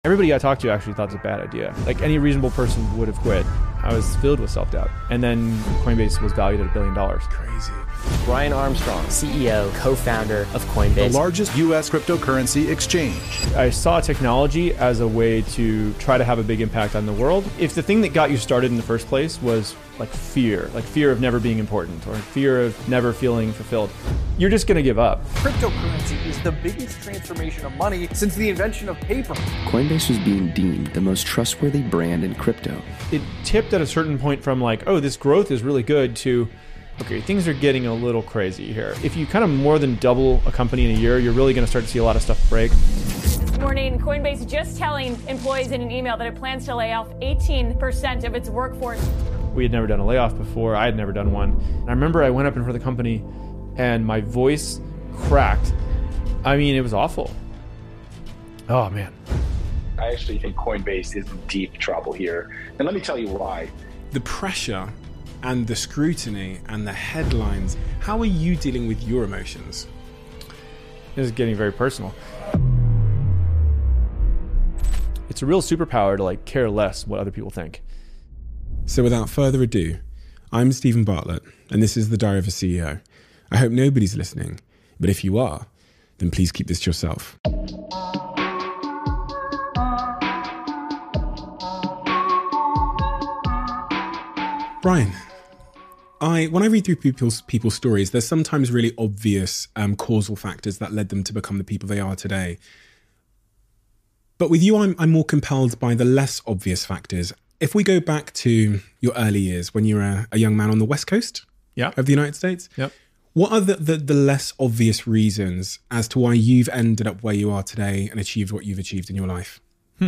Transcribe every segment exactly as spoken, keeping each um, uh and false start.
Everybody I talked to actually thought it was a bad idea. Like any reasonable person would have quit. I was filled with self-doubt. And then Coinbase was valued at a billion dollars. Crazy. Brian Armstrong, C E O, co-founder of Coinbase. The largest U S cryptocurrency exchange. I saw technology as a way to try to have a big impact on the world. If the thing that got you started in the first place was like fear, like fear of never being important or fear of never feeling fulfilled, you're just going to give up. Cryptocurrency is the biggest transformation of money since the invention of paper. Coinbase was being deemed the most trustworthy brand in crypto. It tipped at a certain point from like, oh, this growth is really good to, okay, things are getting a little crazy here. If you kind of more than double a company in a year, you're really going to start to see a lot of stuff break. Good morning. Coinbase just telling employees in an email that it plans to lay off eighteen percent of its workforce. We had never done a layoff before. I had never done one. And I remember I went up in front of the company and my voice cracked. I mean, it was awful. Oh, man. I actually think Coinbase is in deep trouble here. And let me tell you why. The pressure and the scrutiny and the headlines, how are you dealing with your emotions? This is getting very personal. It's a real superpower to like care less what other people think. So without further ado, I'm Stephen Bartlett, and this is The Diary of a C E O. I hope nobody's listening, but if you are, then please keep this to yourself. Brian, I when I read through people's people's stories, there's sometimes really obvious um, causal factors that led them to become the people they are today. But with you, I'm, I'm more compelled by the less obvious factors. If we go back to your early years when you were a, a young man on the West Coast yeah. of the United States, yep. what are the, the, the less obvious reasons as to why you've ended up where you are today and achieved what you've achieved in your life? Hmm.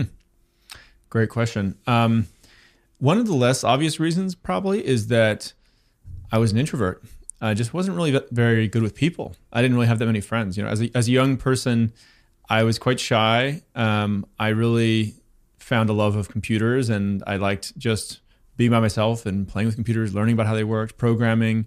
Great question. Um, one of the less obvious reasons probably is that I was an introvert. I just wasn't really very good with people. I didn't really have that many friends. You know, as a, as a young person, I was quite shy. Um, I really found a love of computers, and I liked just being by myself and playing with computers, learning about how they worked, programming.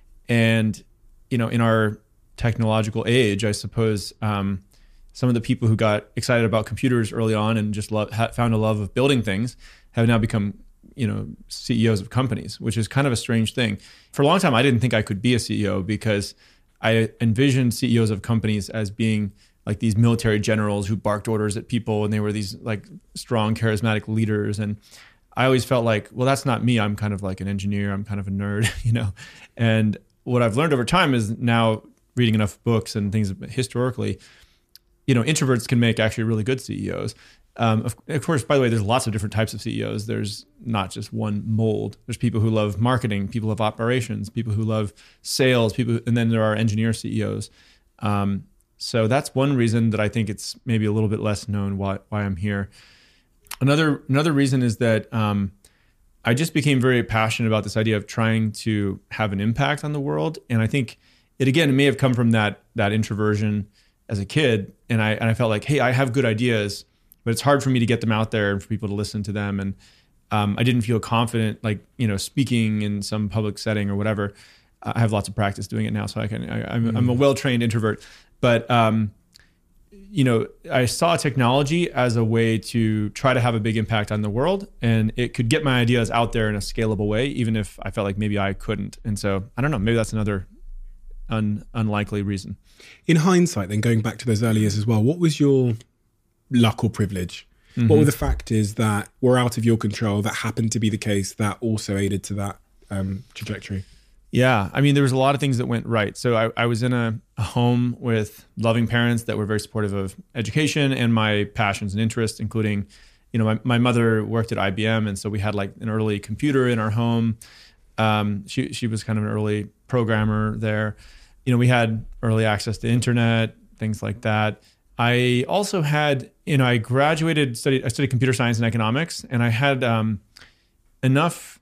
And, you know, in our technological age, I suppose um, some of the people who got excited about computers early on and just love, ha- found a love of building things have now become, you know, C E Os of companies, which is kind of a strange thing. For a long time, I didn't think I could be a C E O because I envisioned C E Os of companies as being like these military generals who barked orders at people, and they were these like strong, charismatic leaders. And I always felt like, well, that's not me. I'm kind of like an engineer. I'm kind of a nerd, you know? And what I've learned over time is now reading enough books and things historically, you know, introverts can make actually really good C E Os. Um, of, of course, by the way, there's lots of different types of C E Os. There's not just one mold. There's people who love marketing, people who love operations, people who love sales, people, and then there are engineer C E Os. Um, So that's one reason that I think it's maybe a little bit less known why, why I'm here. Another another reason is that um, I just became very passionate about this idea of trying to have an impact on the world. And I think it, again, it may have come from that that introversion as a kid. And I and I felt like, hey, I have good ideas, but it's hard for me to get them out there and for people to listen to them. And um, I didn't feel confident, like, you know, speaking in some public setting or whatever. I have lots of practice doing it now, so I can. I, I'm, mm. I'm a well-trained introvert. But, um, you know, I saw technology as a way to try to have a big impact on the world, and it could get my ideas out there in a scalable way, even if I felt like maybe I couldn't. And so, I don't know, maybe that's another un- unlikely reason. In hindsight, then going back to those early years as well, what was your luck or privilege? Mm-hmm. What were the factors that were out of your control that happened to be the case that also aided to that um, trajectory? Yeah, I mean, there was a lot of things that went right. So I, I was in a, a home with loving parents that were very supportive of education and my passions and interests, including, you know, my, my mother worked at I B M. And so we had like an early computer in our home. Um, she, she was kind of an early programmer there. You know, we had early access to internet, things like that. I also had, you know, I graduated, studied, I studied computer science and economics, and I had um, enough.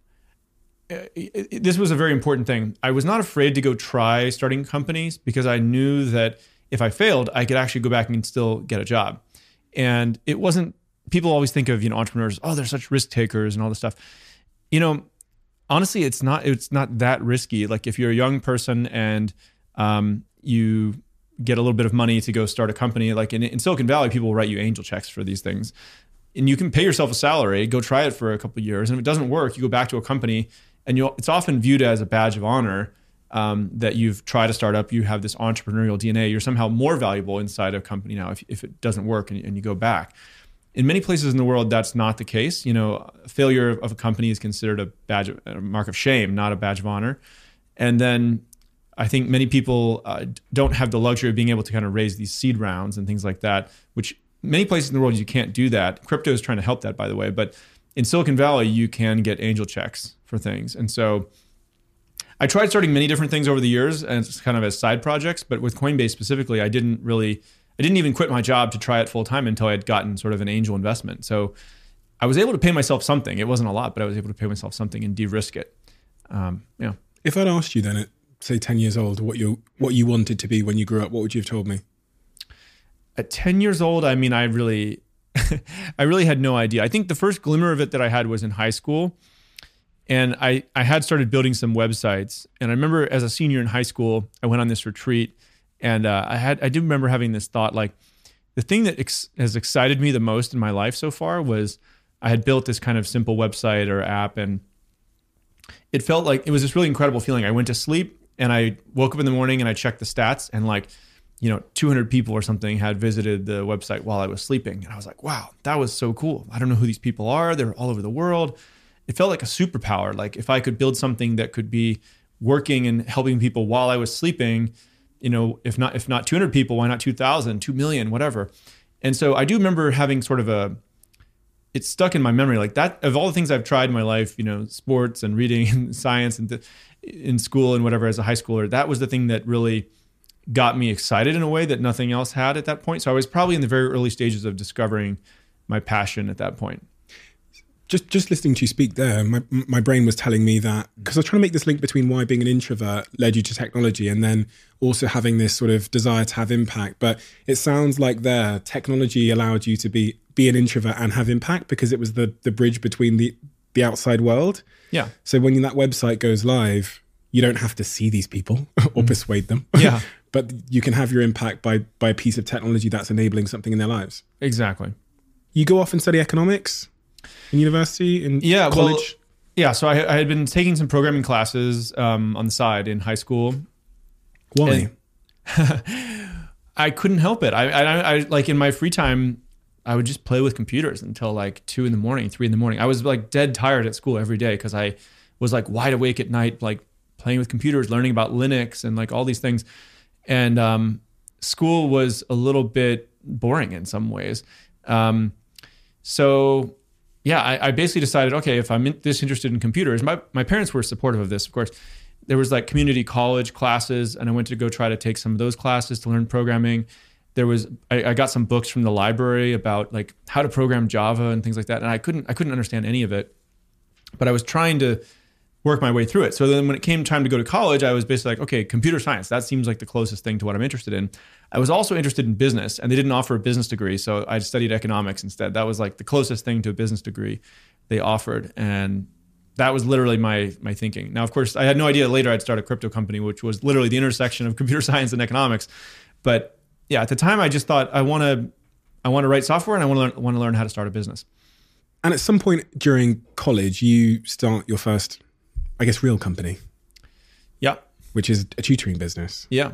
This was a very important thing. I was not afraid to go try starting companies because I knew that if I failed, I could actually go back and still get a job. And it wasn't, people always think of, you know, entrepreneurs, oh, they're such risk takers and all this stuff. You know, honestly, it's not, it's not that risky. Like if you're a young person and um, you get a little bit of money to go start a company, like in, in Silicon Valley, people will write you angel checks for these things. and you can pay yourself a salary, go try it for a couple of years. And if it doesn't work, you go back to a company, and you it's often viewed as a badge of honor um, that you've tried a startup, you have this entrepreneurial D N A, you're somehow more valuable inside a company now if, if it doesn't work and, and you go back. In many places in the world, that's not the case. You know, failure of a company is considered a badge, of, a mark of shame, not a badge of honor. And then I think many people uh, don't have the luxury of being able to kind of raise these seed rounds and things like that, which many places in the world you can't do that. Crypto is trying to help that, by the way. But in Silicon Valley, you can get angel checks for things. And so I tried starting many different things over the years, and it's kind of as side projects. But with Coinbase specifically, I didn't really, I didn't even quit my job to try it full time until I had gotten sort of an angel investment. So I was able to pay myself something. It wasn't a lot, but I was able to pay myself something and de-risk it. Um, yeah. If I'd asked you then at, say, ten years old, what you what you wanted to be when you grew up, what would you have told me? At ten years old, I mean, I really, I really had no idea. I think the first glimmer of it that I had was in high school. And I, I had started building some websites. And I remember as a senior in high school, I went on this retreat. And uh, I had I do remember having this thought, like, the thing that ex- has excited me the most in my life so far was I had built this kind of simple website or app. And it felt like it was this really incredible feeling. I went to sleep and I woke up in the morning and I checked the stats, and like, you know, two hundred people or something had visited the website while I was sleeping. And I was like, wow, that was so cool. I don't know who these people are. They're all over the world. It felt like a superpower. Like if I could build something that could be working and helping people while I was sleeping, you know, if not if not two hundred people, why not two thousand, two million, whatever. And so I do remember having sort of a, it's stuck in my memory, like that, of all the things I've tried in my life, you know, sports and reading and science and the, in school and whatever as a high schooler, that was the thing that really got me excited in a way that nothing else had at that point. So I was probably in the very early stages of discovering my passion at that point. Just just listening to you speak there, my my brain was telling me that, because I was trying to make this link between why being an introvert led you to technology and then also having this sort of desire to have impact. But it sounds like there, technology allowed you to be be an introvert and have impact because it was the the bridge between the, the outside world. Yeah. So when that website goes live, you don't have to see these people or persuade them. Yeah. But you can have your impact by by a piece of technology that's enabling something in their lives. Exactly. You go off and study economics in university, in yeah, college? Well, yeah, so I, I had been taking some programming classes um, on the side in high school. Why? I couldn't help it. I, I, I like in my free time, I would just play with computers until like two in the morning, three in the morning. I was like dead tired at school every day because I was like wide awake at night, like playing with computers, learning about Linux and like all these things. And um, school was a little bit boring in some ways. Um, so yeah, I, I basically decided, okay, if I'm in, this interested in computers, my, my parents were supportive of this, of course. There was like community college classes, and I went to go try to take some of those classes to learn programming. There was, I, I got some books from the library about like how to program Java and things like that. And I couldn't, I couldn't understand any of it, but I was trying to work my way through it. So then when it came time to go to college, I was basically like, okay, computer science, that seems like the closest thing to what I'm interested in. I was also interested in business, and they didn't offer a business degree. So I studied economics instead. That was like the closest thing to a business degree they offered. And that was literally my my thinking. Now, of course, I had no idea later I'd start a crypto company, which was literally the intersection of computer science and economics. But yeah, at the time, I just thought I want to I want to write software, and I want to learn, want to learn how to start a business. And at some point during college, you start your first, I guess, real company. Yeah. Which is a tutoring business. Yeah.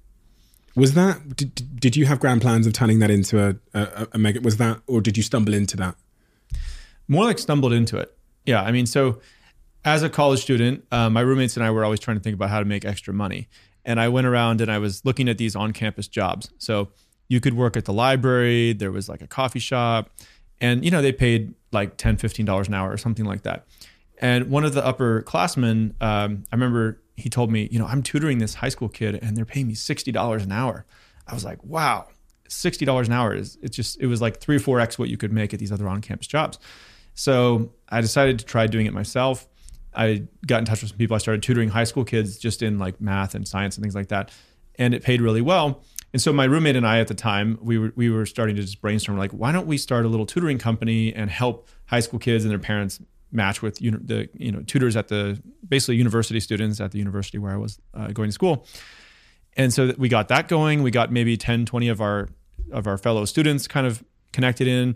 Was that, did, did you have grand plans of turning that into a, a, a mega, was that, or did you stumble into that? More like stumbled into it. Yeah. I mean, so as a college student, uh, my roommates and I were always trying to think about how to make extra money. And I went around and I was looking at these on-campus jobs. So you could work at the library, there was like a coffee shop, and, you know, they paid like ten dollars, fifteen dollars an hour or something like that. And one of the upperclassmen, um, I remember he told me, you know, I'm tutoring this high school kid and they're paying me sixty dollars an hour. I was like, wow, sixty dollars an hour is, it's just, it was like three or four X what you could make at these other on-campus jobs. So I decided to try doing it myself. I got in touch with some people. I started tutoring high school kids just in like math and science and things like that. And it paid really well. And so my roommate and I at the time, we were we were starting to just brainstorm, like, why don't we start a little tutoring company and help high school kids and their parents match with uni- the you know tutors at the, basically university students at the university where I was uh, going to school. And so we got that going. We got maybe ten, twenty of our of our fellow students kind of connected in.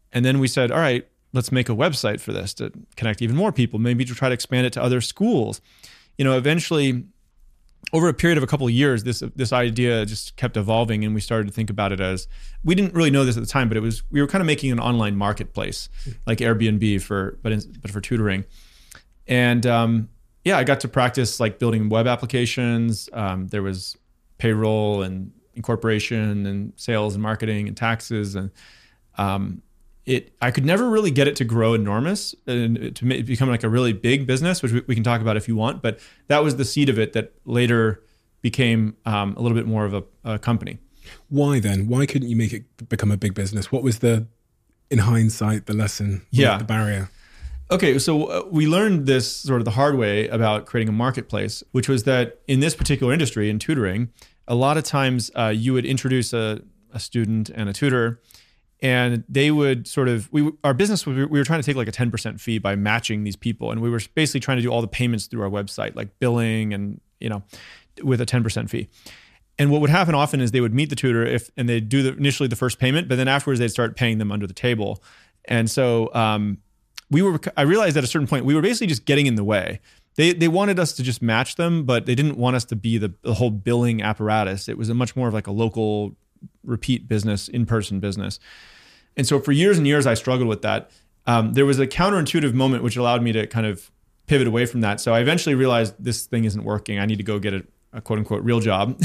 And then we said, all right, let's make a website for this to connect even more people, maybe to try to expand it to other schools. You know, eventually, over a period of a couple of years, this this idea just kept evolving, and we started to think about it as, we didn't really know this at the time, but it was, we were kind of making an online marketplace like Airbnb for, but in, but for tutoring. And um, yeah, I got to practice like building web applications. Um, there was payroll and incorporation and sales and marketing and taxes, and um, it. I could never really get it to grow enormous and to make, become like a really big business, which we, we can talk about if you want. But that was the seed of it that later became um, a little bit more of a, a company. Why then? Why couldn't you make it become a big business? What was the, in hindsight, the lesson? Yeah, the barrier. Okay, so uh, we learned this sort of the hard way about creating a marketplace, which was that in this particular industry, in tutoring, a lot of times uh, you would introduce a, a student and a tutor, and they would sort of, we our business, we were trying to take like a ten percent fee by matching these people. And we were basically trying to do all the payments through our website, like billing and, you know, with a ten percent fee. And what would happen often is they would meet the tutor if, and they'd do the, initially the first payment, but then afterwards they'd start paying them under the table. And so, um, we were, I realized at a certain point, we were basically just getting in the way. They they wanted us to just match them, but they didn't want us to be the, the whole billing apparatus. It was a much more of like a local repeat business, in-person business. And so for years and years, I struggled with that. Um, there was a counterintuitive moment which allowed me to kind of pivot away from that. So I eventually realized this thing isn't working. I need to go get a, a quote unquote real job.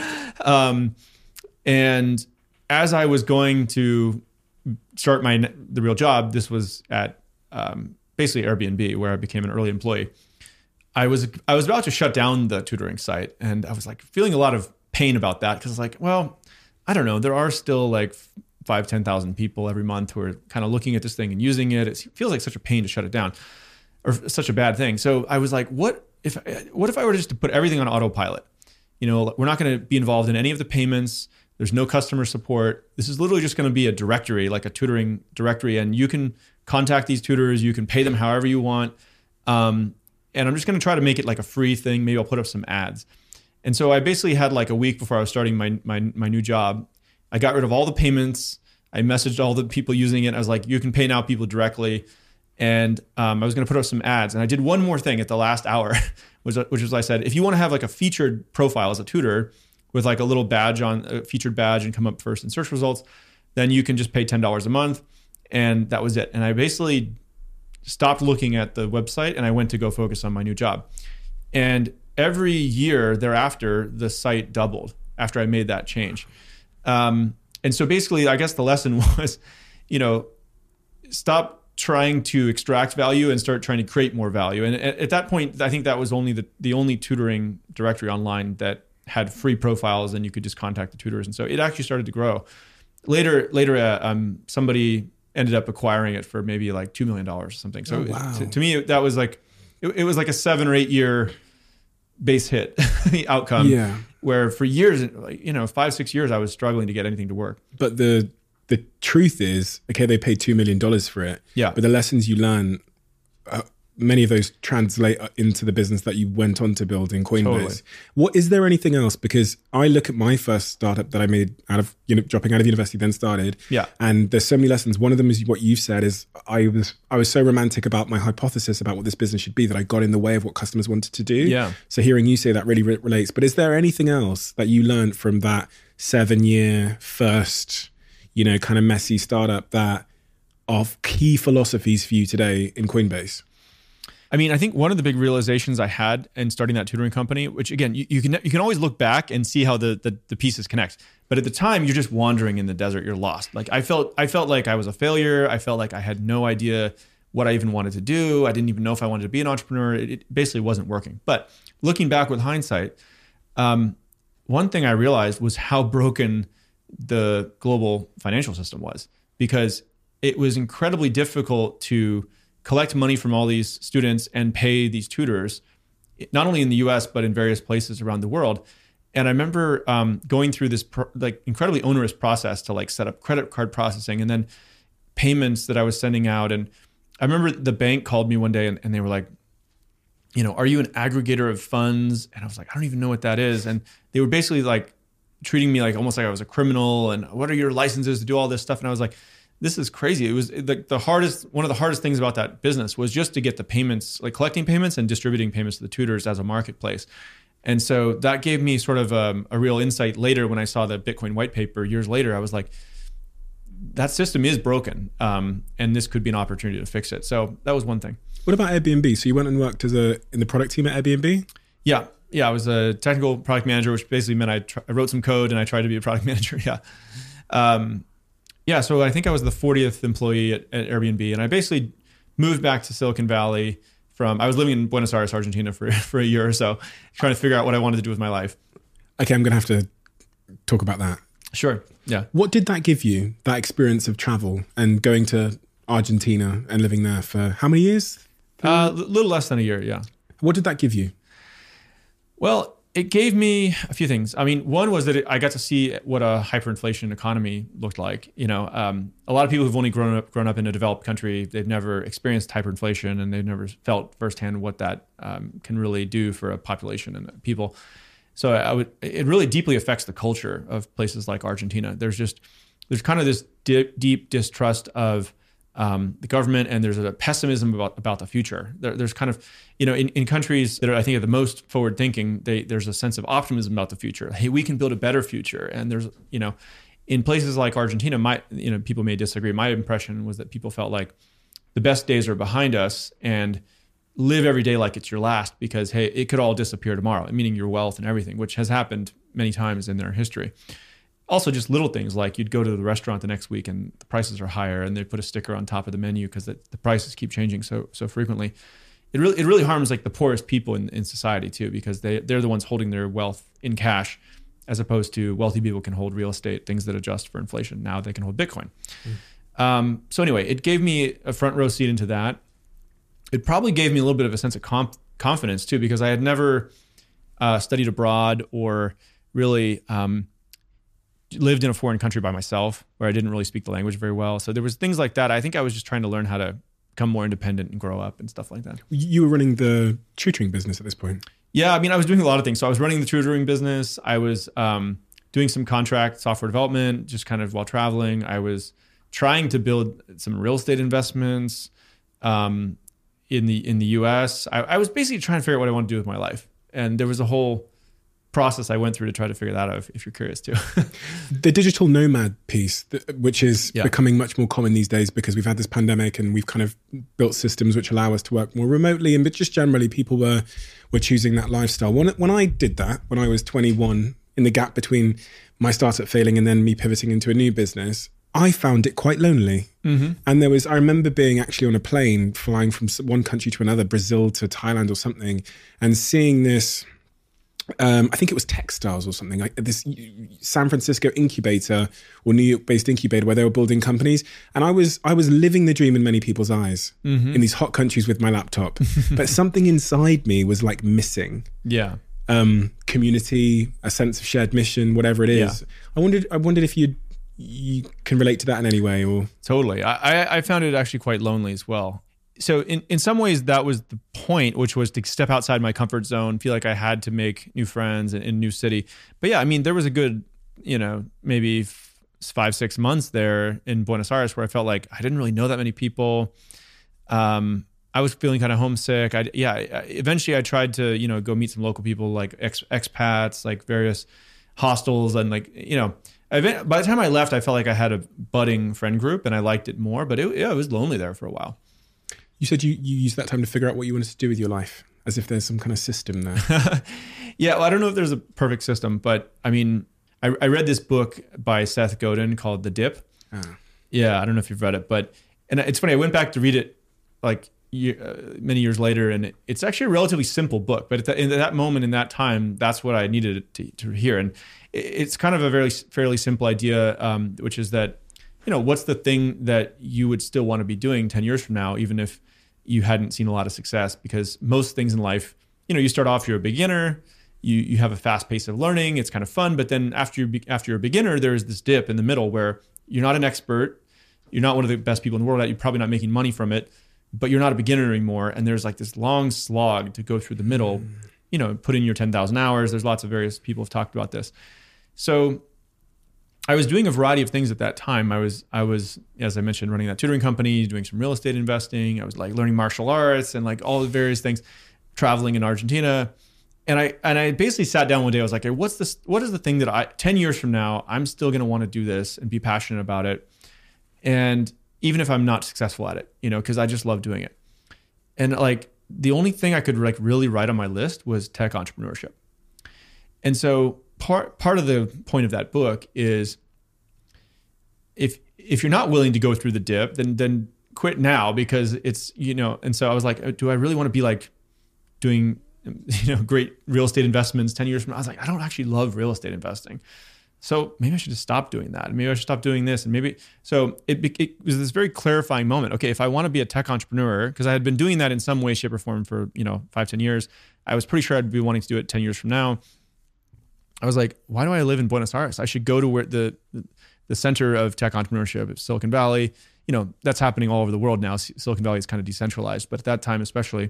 um, and as I was going to start my the real job, this was at Um, basically Airbnb, where I became an early employee. I was I was about to shut down the tutoring site, and I was like feeling a lot of pain about that, because like, well, I don't know, there are still like five, ten thousand people every month who are kind of looking at this thing and using it. It feels like such a pain to shut it down, or such a bad thing. So I was like, what if what if I were just to put everything on autopilot? You know, we're not going to be involved in any of the payments. There's no customer support. This is literally just going to be a directory, like a tutoring directory, and you can contact these tutors. You can pay them however you want. Um, and I'm just going to try to make it like a free thing. Maybe I'll put up some ads. And so I basically had like a week before I was starting my, my, my new job. I got rid of all the payments. I messaged all the people using it. I was like, you can pay now people directly. And um, I was going to put up some ads. And I did one more thing at the last hour, which, which was I said, if you want to have like a featured profile as a tutor with like a little badge on, a featured badge, and come up first in search results, then you can just pay ten dollars a month. And that was it. And I basically stopped looking at the website, and I went to go focus on my new job. And every year thereafter, the site doubled after I made that change. Um, and so basically, I guess the lesson was, you know, stop trying to extract value and start trying to create more value. And at, at that point, I think that was only the, the only tutoring directory online that had free profiles, and you could just contact the tutors. And so it actually started to grow. Later, later, uh, um, somebody ended up acquiring it for maybe like two million dollars or something. So oh, wow. to, to me, that was like, it, it was like a seven or eight year base hit outcome. Yeah. Where for years, like, you know, five, six years, I was struggling to get anything to work. But the the truth is, okay, they paid two million dollars for it. Yeah. But the lessons you learn, uh, many of those translate into the business that you went on to build in Coinbase. Totally. What is there anything else? Because I look at my first startup that I made out of, you know, dropping out of university, then started. Yeah. And there's so many lessons. One of them is what you've said is I was I was so romantic about my hypothesis about what this business should be that I got in the way of what customers wanted to do. Yeah. So hearing you say that really re- relates. But is there anything else that you learned from that seven year first, you know, kind of messy startup that are key philosophies for you today in Coinbase? I mean, I think one of the big realizations I had in starting that tutoring company, which again, you, you can you can always look back and see how the, the the pieces connect. But at the time, you're just wandering in the desert. You're lost. Like I felt I felt like I was a failure. I felt like I had no idea what I even wanted to do. I didn't even know if I wanted to be an entrepreneur. It, it basically wasn't working. But looking back with hindsight, um, one thing I realized was how broken the global financial system was, because it was incredibly difficult to collect money from all these students and pay these tutors, not only in the U S, but in various places around the world. And I remember um, going through this pro- like incredibly onerous process to like set up credit card processing and then payments that I was sending out. And I remember the bank called me one day and, and they were like, you know, are you an aggregator of funds? And I was like, I don't even know what that is. And they were basically like treating me like almost like I was a criminal. And what are your licenses to do all this stuff? And I was like, this is crazy. It was the, the hardest, one of the hardest things about that business was just to get the payments, like collecting payments and distributing payments to the tutors as a marketplace. And so that gave me sort of a, a real insight later when I saw the Bitcoin white paper years later. I was like, that system is broken, um, and this could be an opportunity to fix it. So that was one thing. What about Airbnb? So you went and worked as a in the product team at Airbnb? Yeah, yeah. I was a technical product manager, which basically meant I, tr- I wrote some code and I tried to be a product manager. Yeah, um, yeah. So I think I was the fortieth employee at, at Airbnb, and I basically moved back to Silicon Valley from. I was living in Buenos Aires, Argentina, for for a year or so, trying to figure out what I wanted to do with my life. Okay, I'm going to have to talk about that. Sure. Yeah. What did that give you, that experience of travel and going to Argentina and living there for how many years? A uh, little less than a year, yeah. What did that give you? Well, it gave me a few things. I mean, one was that it, I got to see what a hyperinflation economy looked like. You know, um, a lot of people who've only grown up grown up in a developed country, they've never experienced hyperinflation, and they've never felt firsthand what that um, can really do for a population and people. So I would, it really deeply affects the culture of places like Argentina. There's just, there's kind of this deep, deep distrust of um, the government, and there's a pessimism about, about the future. There, there's kind of, you know, in, in countries that are, I think, are the most forward thinking, they, there's a sense of optimism about the future. Hey, we can build a better future. And there's, you know, in places like Argentina, my, you know, people may disagree. My impression was that people felt like the best days are behind us, and live every day like it's your last, because, hey, it could all disappear tomorrow, meaning your wealth and everything, which has happened many times in their history. Also, just little things like you'd go to the restaurant the next week and the prices are higher, and they put a sticker on top of the menu because the, the prices keep changing so so frequently. It really it really harms like the poorest people in, in society too, because they, they're the ones holding their wealth in cash, as opposed to wealthy people can hold real estate, things that adjust for inflation. Now they can hold Bitcoin. Mm. Um, so anyway, it gave me a front row seat into that. It probably gave me a little bit of a sense of comp- confidence too, because I had never uh, studied abroad or really um, lived in a foreign country by myself, where I didn't really speak the language very well. So there was things like that. I think I was just trying to learn how to become more independent and grow up and stuff like that. You were running the tutoring business at this point. Yeah, I mean, I was doing a lot of things. So I was running the tutoring business. I was um, doing some contract software development, just kind of while traveling. I was trying to build some real estate investments. Um, in the in the U S. I, I was basically trying to figure out what I want to do with my life. And there was a whole process I went through to try to figure that out, if, if you're curious too. The digital nomad piece, which is yeah. becoming much more common these days because we've had this pandemic and we've kind of built systems which allow us to work more remotely. And but just generally, people were were choosing that lifestyle. When, when I did that, when I was twenty-one, in the gap between my startup failing and then me pivoting into a new business, I found it quite lonely. Mm-hmm. And there was, I remember being actually on a plane flying from one country to another, Brazil to Thailand or something, and seeing this, um, I think it was Textiles or something, like this San Francisco incubator or New York based incubator where they were building companies. And I was, I was living the dream in many people's eyes mm-hmm. in these hot countries with my laptop, but something inside me was like missing. Yeah. Um, community, a sense of shared mission, whatever it is. Yeah. I wondered, I wondered if you'd, you can relate to that in any way, or totally. I, I found it actually quite lonely as well. So in, in some ways that was the point, which was to step outside my comfort zone, feel like I had to make new friends in, in a new city. But yeah, I mean, there was a good, you know, maybe f- five, six months there in Buenos Aires where I felt like I didn't really know that many people. Um, I was feeling kind of homesick. I, yeah, I, eventually I tried to, you know, go meet some local people, like ex, expats, like various hostels, and like, you know, by the time I left, I felt like I had a budding friend group and I liked it more, but it, yeah, it was lonely there for a while. You said you, you used that time to figure out what you wanted to do with your life, as if there's some kind of system there. Yeah, well, I don't know if there's a perfect system, but I mean, I, I read this book by Seth Godin called The Dip. Ah. Yeah, I don't know if you've read it, but and it's funny, I went back to read it like year, uh, many years later, and it, it's actually a relatively simple book, but at, the, in that moment, in that time, that's what I needed to, to hear. And it's kind of a very fairly simple idea, um, which is that, you know, what's the thing that you would still want to be doing ten years from now, even if you hadn't seen a lot of success? Because most things in life, you know, you start off, you're a beginner, you you have a fast pace of learning, it's kind of fun, but then after you're, after you're a beginner, there's this dip in the middle where you're not an expert, you're not one of the best people in the world, you're probably not making money from it, but you're not a beginner anymore, and there's like this long slog to go through the middle. Mm. You know, put in your ten thousand hours, there's lots of various people have talked about this. So I was doing a variety of things at that time. I was, I was, as I mentioned, running that tutoring company, doing some real estate investing. I was like learning martial arts and like all the various things, traveling in Argentina. And I, and I basically sat down one day. I was like, hey, what's this, what is the thing that I, ten years from now, I'm still going to want to do this and be passionate about it. And even if I'm not successful at it, you know, cause I just love doing it. And like, the only thing I could like really write on my list was tech entrepreneurship. And so part part of the point of that book is if if you're not willing to go through the dip, then then quit now, because it's, you know, and so I was like, do I really want to be like doing, you know, great real estate investments ten years from now? I was like, I don't actually love real estate investing. So maybe I should just stop doing that. Maybe I should stop doing this. And maybe, so it, it was this very clarifying moment. Okay, if I want to be a tech entrepreneur, because I had been doing that in some way, shape or form for, you know, five, ten years, I was pretty sure I'd be wanting to do it ten years from now. I was like, why do I live in Buenos Aires? I should go to where the, the center of tech entrepreneurship, Silicon Valley. You know, that's happening all over the world now. Silicon Valley is kind of decentralized, but at that time especially.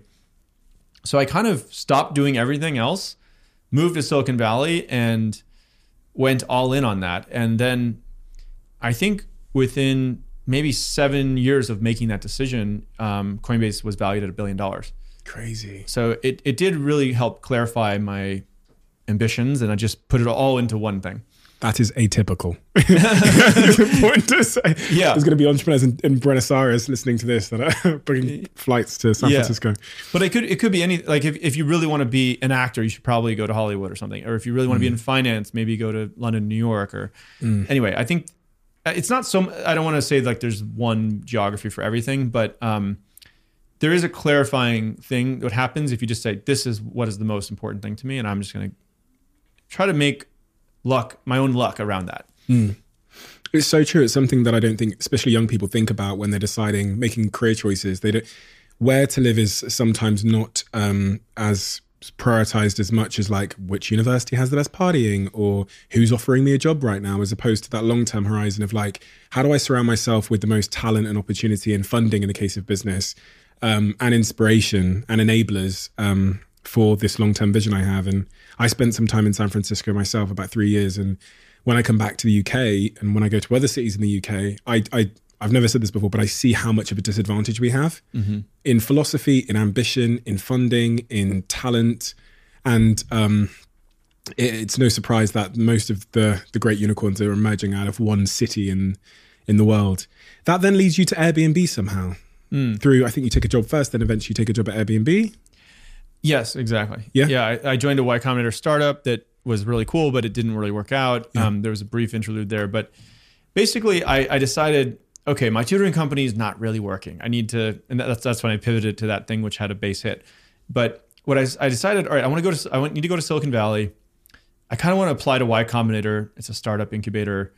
So I kind of stopped doing everything else, moved to Silicon Valley, and went all in on that. And then I think within maybe seven years of making that decision, um, Coinbase was valued at a billion dollars. Crazy. So it, it did really help clarify my ambitions, and I just put it all into one thing. That is atypical. It's important to say. Yeah. There's going to be entrepreneurs in, in Buenos Aires listening to this that are booking flights to San Yeah. Francisco. But it could it could be any, like if, if you really want to be an actor, you should probably go to Hollywood or something. Or if you really want to be in finance, maybe go to London, New York. Or Mm. anyway, I think it's not so, I don't want to say like there's one geography for everything, but um, there is a clarifying thing that happens if you just say, this is what is the most important thing to me, and I'm just going to try to make luck, my own luck around that. Mm. It's so true. It's something that I don't think, especially young people, think about when they're deciding, making career choices. They don't, where to live is sometimes not um, as prioritized as much as like which university has the best partying or who's offering me a job right now, as opposed to that long-term horizon of like, how do I surround myself with the most talent and opportunity and funding in the case of business, um, and inspiration and enablers um, for this long-term vision I have. And I spent some time in San Francisco myself, about three years. And when I come back to the U K and when I go to other cities in the U K, I, I, I've never said this before, but I see how much of a disadvantage we have mm-hmm. in philosophy, in ambition, in funding, in talent. And um, it, it's no surprise that most of the, the great unicorns are emerging out of one city in, in the world. That then leads you to Airbnb somehow. Mm. Through, I think you take a job first, then eventually you take a job at Airbnb. Yes, exactly. Yeah, yeah. I, I joined a Y Combinator startup that was really cool, but it didn't really work out. Yeah. Um, there was a brief interlude there, but basically, I, I decided, okay, my tutoring company is not really working. I need to, and that's that's when I pivoted to that thing which had a base hit. But what I, I decided, all right, I want to go to, I want, need to go to Silicon Valley. I kind of want to apply to Y Combinator. It's a startup incubator,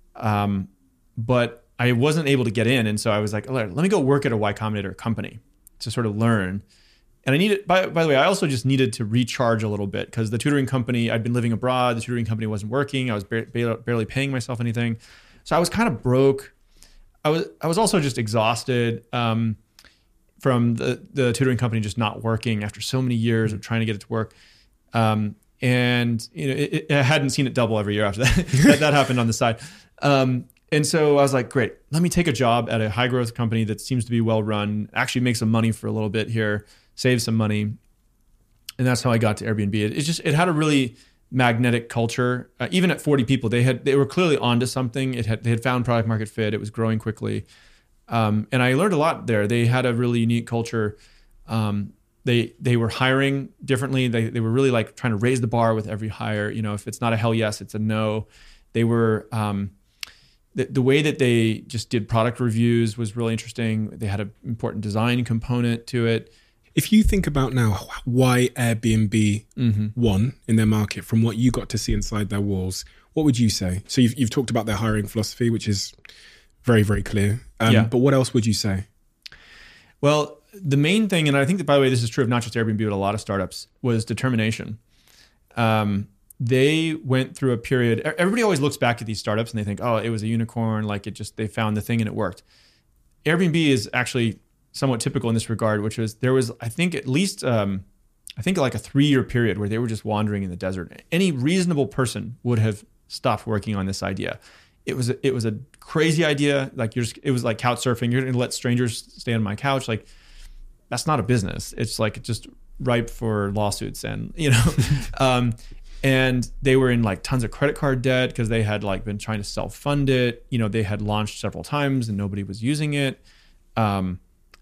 um, but I wasn't able to get in, and so I was like, all right, let me go work at a Y Combinator company to sort of learn. And I needed, by, by the way, I also just needed to recharge a little bit because the tutoring company, I'd been living abroad. The tutoring company wasn't working. I was ba- ba- barely paying myself anything. So I was kind of broke. I was I was also just exhausted um, from the, the tutoring company just not working after so many years of trying to get it to work. Um, and you know, it, it, I hadn't seen it double every year after that. that, that happened on the side. Um, and so I was like, great, let me take a job at a high growth company that seems to be well run, actually make some money for a little bit here, save some money. And that's how I got to Airbnb. It, it just, it had a really magnetic culture. Uh, even at forty people, they had, they were clearly onto something. It had, they had found product market fit. It was growing quickly. Um, and I learned a lot there. They had a really unique culture. Um, they, they were hiring differently. They, they were really like trying to raise the bar with every hire. You know, if it's not a hell yes, it's a no. They were, um, the, the way that they just did product reviews was really interesting. They had an important design component to it. If you think about now why Airbnb mm-hmm. won in their market from what you got to see inside their walls, what would you say? So you've, you've talked about their hiring philosophy, which is very, very clear. Um, yeah. But what else would you say? Well, the main thing, and I think that, by the way, this is true of not just Airbnb, but a lot of startups, was determination. Um, they went through a period, everybody always looks back at these startups and they think, oh, it was a unicorn, like it just, they found the thing and it worked. Airbnb is actually somewhat typical in this regard, which was, there was, I think at least, um, I think like a three-year period where they were just wandering in the desert. Any reasonable person would have stopped working on this idea. it was a, it was a crazy idea. Like you're just, it was like couch surfing. You're going to let strangers stay on my couch. Like that's not a business. It's like just ripe for lawsuits and, you know, um, and they were in like tons of credit card debt because they had like been trying to self-fund it. You know, they had launched several times and nobody was using it. Um,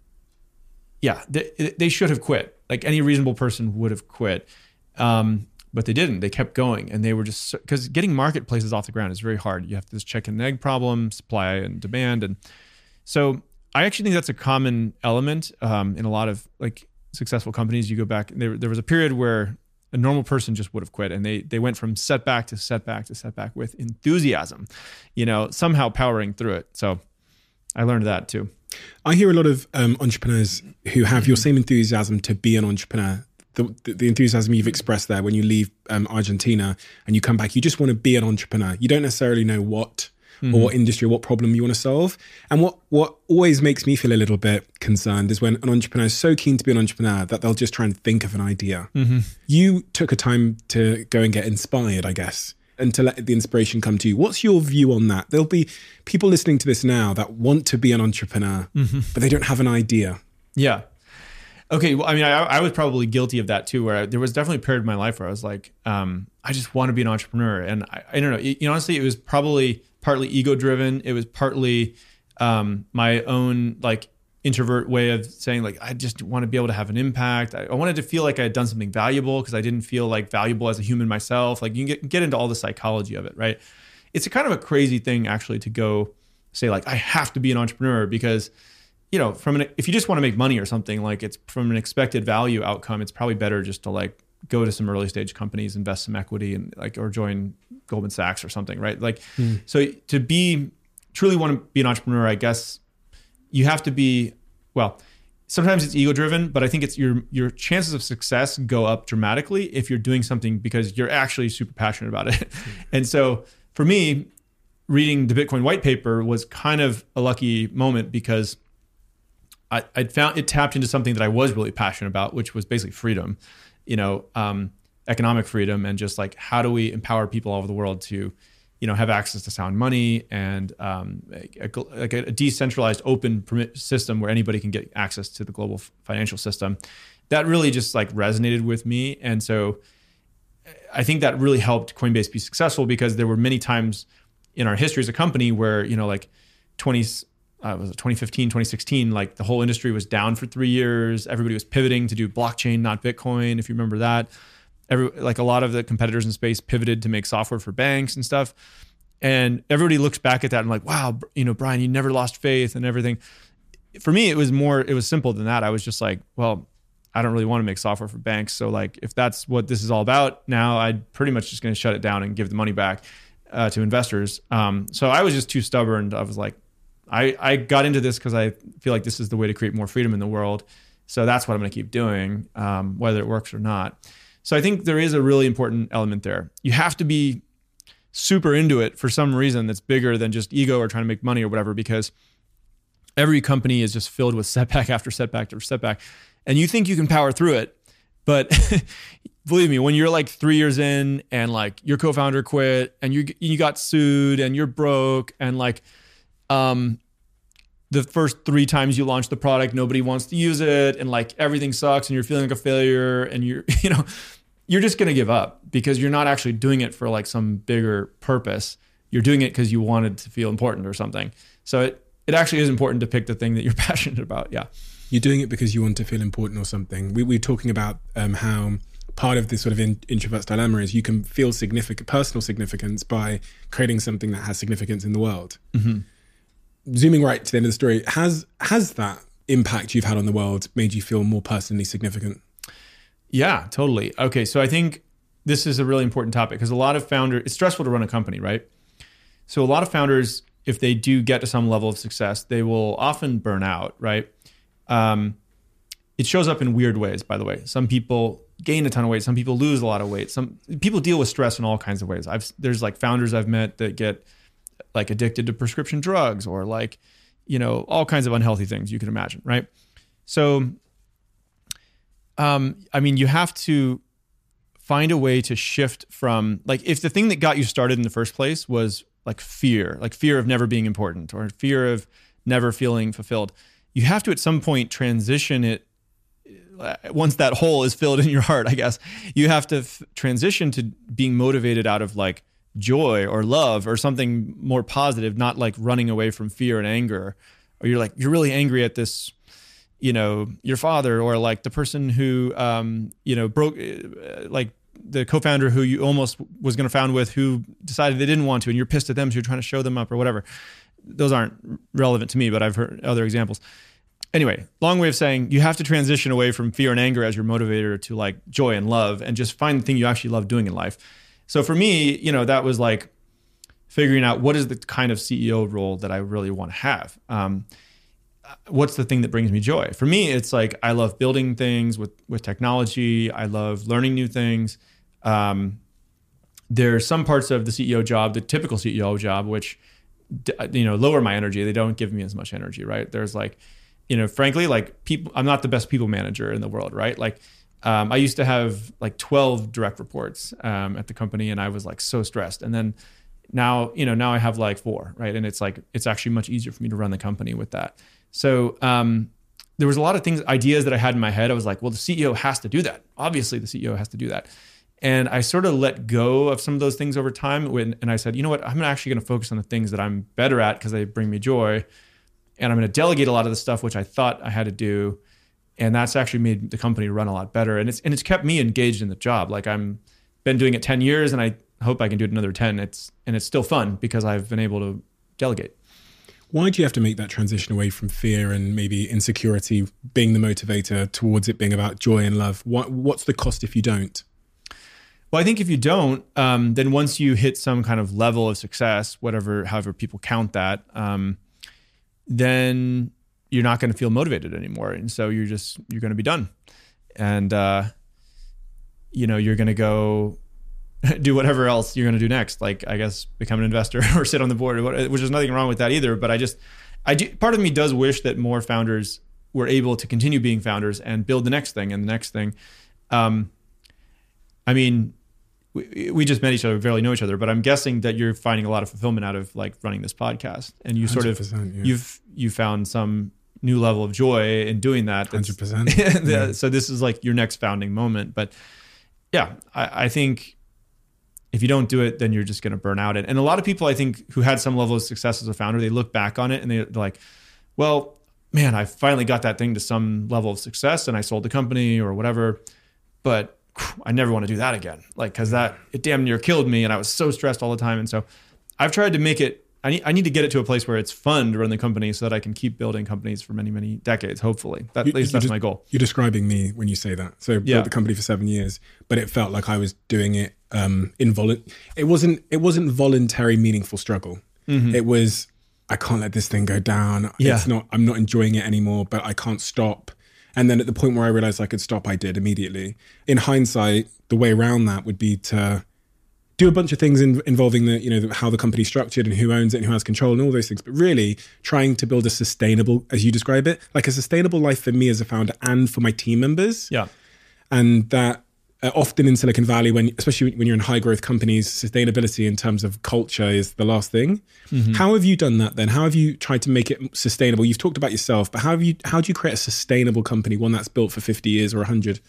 yeah, they, they should have quit. Like any reasonable person would have quit. Um, but they didn't. They kept going, and they were just, because getting marketplaces off the ground is very hard. You have this chicken and egg problem, supply and demand. And so I actually think that's a common element um, in a lot of like successful companies. You go back, there, there was a period where a normal person just would have quit, and they they went from setback to setback to setback with enthusiasm, you know, somehow powering through it. So I learned that too. I hear a lot of um, entrepreneurs who have your same enthusiasm to be an entrepreneur. The, the, the enthusiasm you've expressed there when you leave um, Argentina and you come back, you just want to be an entrepreneur. You don't necessarily know what mm-hmm. or what industry or what problem you want to solve. And what, what always makes me feel a little bit concerned is when an entrepreneur is so keen to be an entrepreneur that they'll just try and think of an idea. Mm-hmm. You took a time to go and get inspired, I guess, and to let the inspiration come to you. What's your view on that? There'll be people listening to this now that want to be an entrepreneur, mm-hmm. but they don't have an idea. Yeah. Okay. Well, I mean, I, I was probably guilty of that too, where I, there was definitely a period in my life where I was like, um, I just want to be an entrepreneur. And I, I don't know, you know, honestly, it was probably partly ego driven. It was partly um, my own like introvert way of saying like, I just want to be able to have an impact. I, I wanted to feel like I had done something valuable because I didn't feel like valuable as a human myself. Like you can get, get into all the psychology of it, right? It's a kind of a crazy thing actually to go say like, I have to be an entrepreneur because, you know, from an, if you just want to make money or something, like it's from an expected value outcome, it's probably better just to like go to some early stage companies, invest some equity and like, or join Goldman Sachs or something, right? Like, mm. so to be, truly want to be an entrepreneur, I guess you have to be, well, sometimes it's ego driven, but I think it's your, your chances of success go up dramatically if you're doing something because you're actually super passionate about it. Mm. And so for me, reading the Bitcoin white paper was kind of a lucky moment because I, I'd found it tapped into something that I was really passionate about, which was basically freedom, you know, um, economic freedom, and just like, how do we empower people all over the world to, you know, have access to sound money and um, a, like a decentralized open permit system where anybody can get access to the global financial system. That really just like resonated with me. And so I think that really helped Coinbase be successful because there were many times in our history as a company where, you know, like twenty Uh, was it twenty fifteen, twenty sixteen, like the whole industry was down for three years. Everybody was pivoting to do blockchain, not Bitcoin, if you remember that. Every, like a lot of the competitors in space pivoted to make software for banks and stuff. And everybody looks back at that and like, wow, you know, Brian, you never lost faith and everything. For me, it was more, it was simple than that. I was just like, well, I don't really want to make software for banks. So like, if that's what this is all about now, I'm pretty much just going to shut it down and give the money back uh, to investors. Um, so I was just too stubborn. I was like, I, I got into this because I feel like this is the way to create more freedom in the world. So that's what I'm going to keep doing, um, whether it works or not. So I think there is a really important element there. You have to be super into it for some reason that's bigger than just ego or trying to make money or whatever, because every company is just filled with setback after setback after setback. And you think you can power through it. But believe me, when you're like three years in and like your co-founder quit and you you got sued and you're broke and like, Um, the first three times you launch the product, nobody wants to use it, and like everything sucks, and you're feeling like a failure, and you're, you know, you're just gonna give up because you're not actually doing it for like some bigger purpose. You're doing it because you wanted to feel important or something. So it it actually is important to pick the thing that you're passionate about. Yeah, you're doing it because you want to feel important or something. We, we're talking about um, how part of this sort of in, introvert's dilemma is you can feel significant personal significance by creating something that has significance in the world. Mm-hmm. Zooming right to the end of the story, has has that impact you've had on the world made you feel more personally significant? Yeah, totally. Okay, so I think this is a really important topic because a lot of founders, it's stressful to run a company, right? So a lot of founders, if they do get to some level of success, they will often burn out, right? Um, it shows up in weird ways, by the way. Some people gain a ton of weight. Some people lose a lot of weight. Some people deal with stress in all kinds of ways. I've There's like founders I've met that get like addicted to prescription drugs or like, you know, all kinds of unhealthy things you can imagine, right? So, um, I mean, you have to find a way to shift from like, if the thing that got you started in the first place was like fear, like fear of never being important or fear of never feeling fulfilled. You have to at some point transition it. Once that hole is filled in your heart, I guess, you have to f- transition to being motivated out of like joy or love or something more positive, not like running away from fear and anger. Or you're like, you're really angry at this, you know, your father, or like the person who, um, you know, broke, uh, like the co-founder who you almost was going to found with, who decided they didn't want to, and you're pissed at them, so you're trying to show them up or whatever. Those aren't relevant to me, but I've heard other examples. Anyway, long way of saying you have to transition away from fear and anger as your motivator to like joy and love, and just find the thing you actually love doing in life. So for me, you know, that was like figuring out what is the kind of C E O role that I really want to have. Um, what's the thing that brings me joy? For me, it's like I love building things with with technology. I love learning new things. Um, there's some parts of the C E O job, the typical C E O job, which you know lower my energy. They don't give me as much energy, right? There's like You know, frankly, like people, I'm not the best people manager in the world, right? Like, um, I used to have like twelve direct reports um, at the company, and I was like so stressed. And then now, you know, now I have like four, right? And it's like it's actually much easier for me to run the company with that. So um, there was a lot of things, ideas that I had in my head. I was like, well, the C E O has to do that. Obviously, the C E O has to do that. And I sort of let go of some of those things over time. When, and I said, you know what? I'm actually going to focus on the things that I'm better at because they bring me joy. And I'm going to delegate a lot of the stuff which I thought I had to do, and that's actually made the company run a lot better. And it's and it's kept me engaged in the job. Like I'm been doing it ten years, and I hope I can do it another ten. It's and it's still fun because I've been able to delegate. Why do you have to make that transition away from fear and maybe insecurity being the motivator towards it being about joy and love? What what's the cost if you don't? Well, I think if you don't, um, then once you hit some kind of level of success, whatever, however people count that. Um, then you're not going to feel motivated anymore. And so you're just, you're going to be done. And, uh, you know, you're going to go do whatever else you're going to do next. Like, I guess, become an investor or sit on the board, which is nothing wrong with that either. But I just, I do, part of me does wish that more founders were able to continue being founders and build the next thing and the next thing. Um, I mean, we, we just met each other, we barely know each other, but I'm guessing that you're finding a lot of fulfillment out of like running this podcast, and you sort of yeah. you've you found some new level of joy in doing that. one hundred percent. Yeah. So this is like your next founding moment. But yeah, I, I think if you don't do it, then you're just going to burn out. And a lot of people, I think, who had some level of success as a founder, they look back on it and they're like, well, man, I finally got that thing to some level of success and I sold the company or whatever, but I never want to do that again. Like, cause that, it damn near killed me and I was so stressed all the time. And so I've tried to make it, I need, I need to get it to a place where it's fun to run the company so that I can keep building companies for many, many decades, hopefully. That, you, at least that's just, my goal. You're describing me when you say that. So I yeah. built the company for seven years, but it felt like I was doing it um, involunt. It wasn't, it wasn't voluntary, meaningful struggle. Mm-hmm. It was, I can't let this thing go down. Yeah. It's not, I'm not enjoying it anymore, but I can't stop. And then at the point where I realized I could stop, I did immediately. In hindsight, the way around that would be to do a bunch of things in, involving the, you know, the, how the company's structured and who owns it and who has control and all those things. But really trying to build a sustainable, as you describe it, like a sustainable life for me as a founder and for my team members. Yeah. And that uh, often in Silicon Valley, when especially when you're in high growth companies, sustainability in terms of culture is the last thing. Mm-hmm. How have you done that then? How have you tried to make it sustainable? You've talked about yourself, but how have you, how do you create a sustainable company, one that's built for fifty years or one hundred?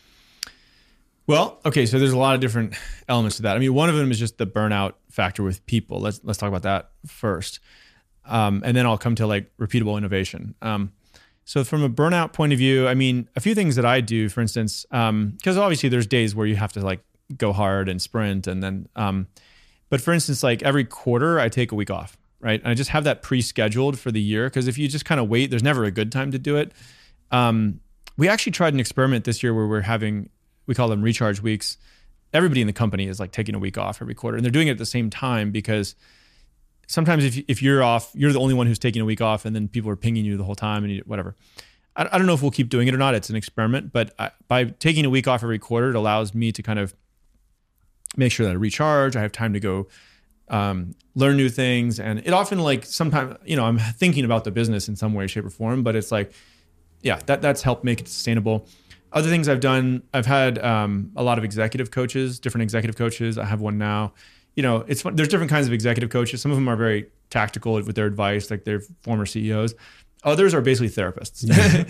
Well, okay, so there's a lot of different elements to that. I mean, one of them is just the burnout factor with people. Let's let's talk about that first, um, and then I'll come to like repeatable innovation. Um, so from a burnout point of view, I mean, a few things that I do, for instance, because um, obviously there's days where you have to like go hard and sprint, and then, um, but for instance, like every quarter I take a week off, right? And I just have that pre-scheduled for the year, because if you just kind of wait, there's never a good time to do it. Um, we actually tried an experiment this year where we're having, we call them recharge weeks. Everybody in the company is like taking a week off every quarter, and they're doing it at the same time, because sometimes if if you're off, you're the only one who's taking a week off, and then people are pinging you the whole time and you, whatever. I, I don't know if we'll keep doing it or not. It's an experiment, but I, by taking a week off every quarter, it allows me to kind of make sure that I recharge. I have time to go um, learn new things, and it often like sometimes, you know, I'm thinking about the business in some way, shape, or form, but it's like, yeah, that that's helped make it sustainable. Other things I've done, I've had um, a lot of executive coaches, different executive coaches. I have one now. you know, it's fun. There's different kinds of executive coaches. Some of them are very tactical with their advice, like they're former C E Os. Others are basically therapists.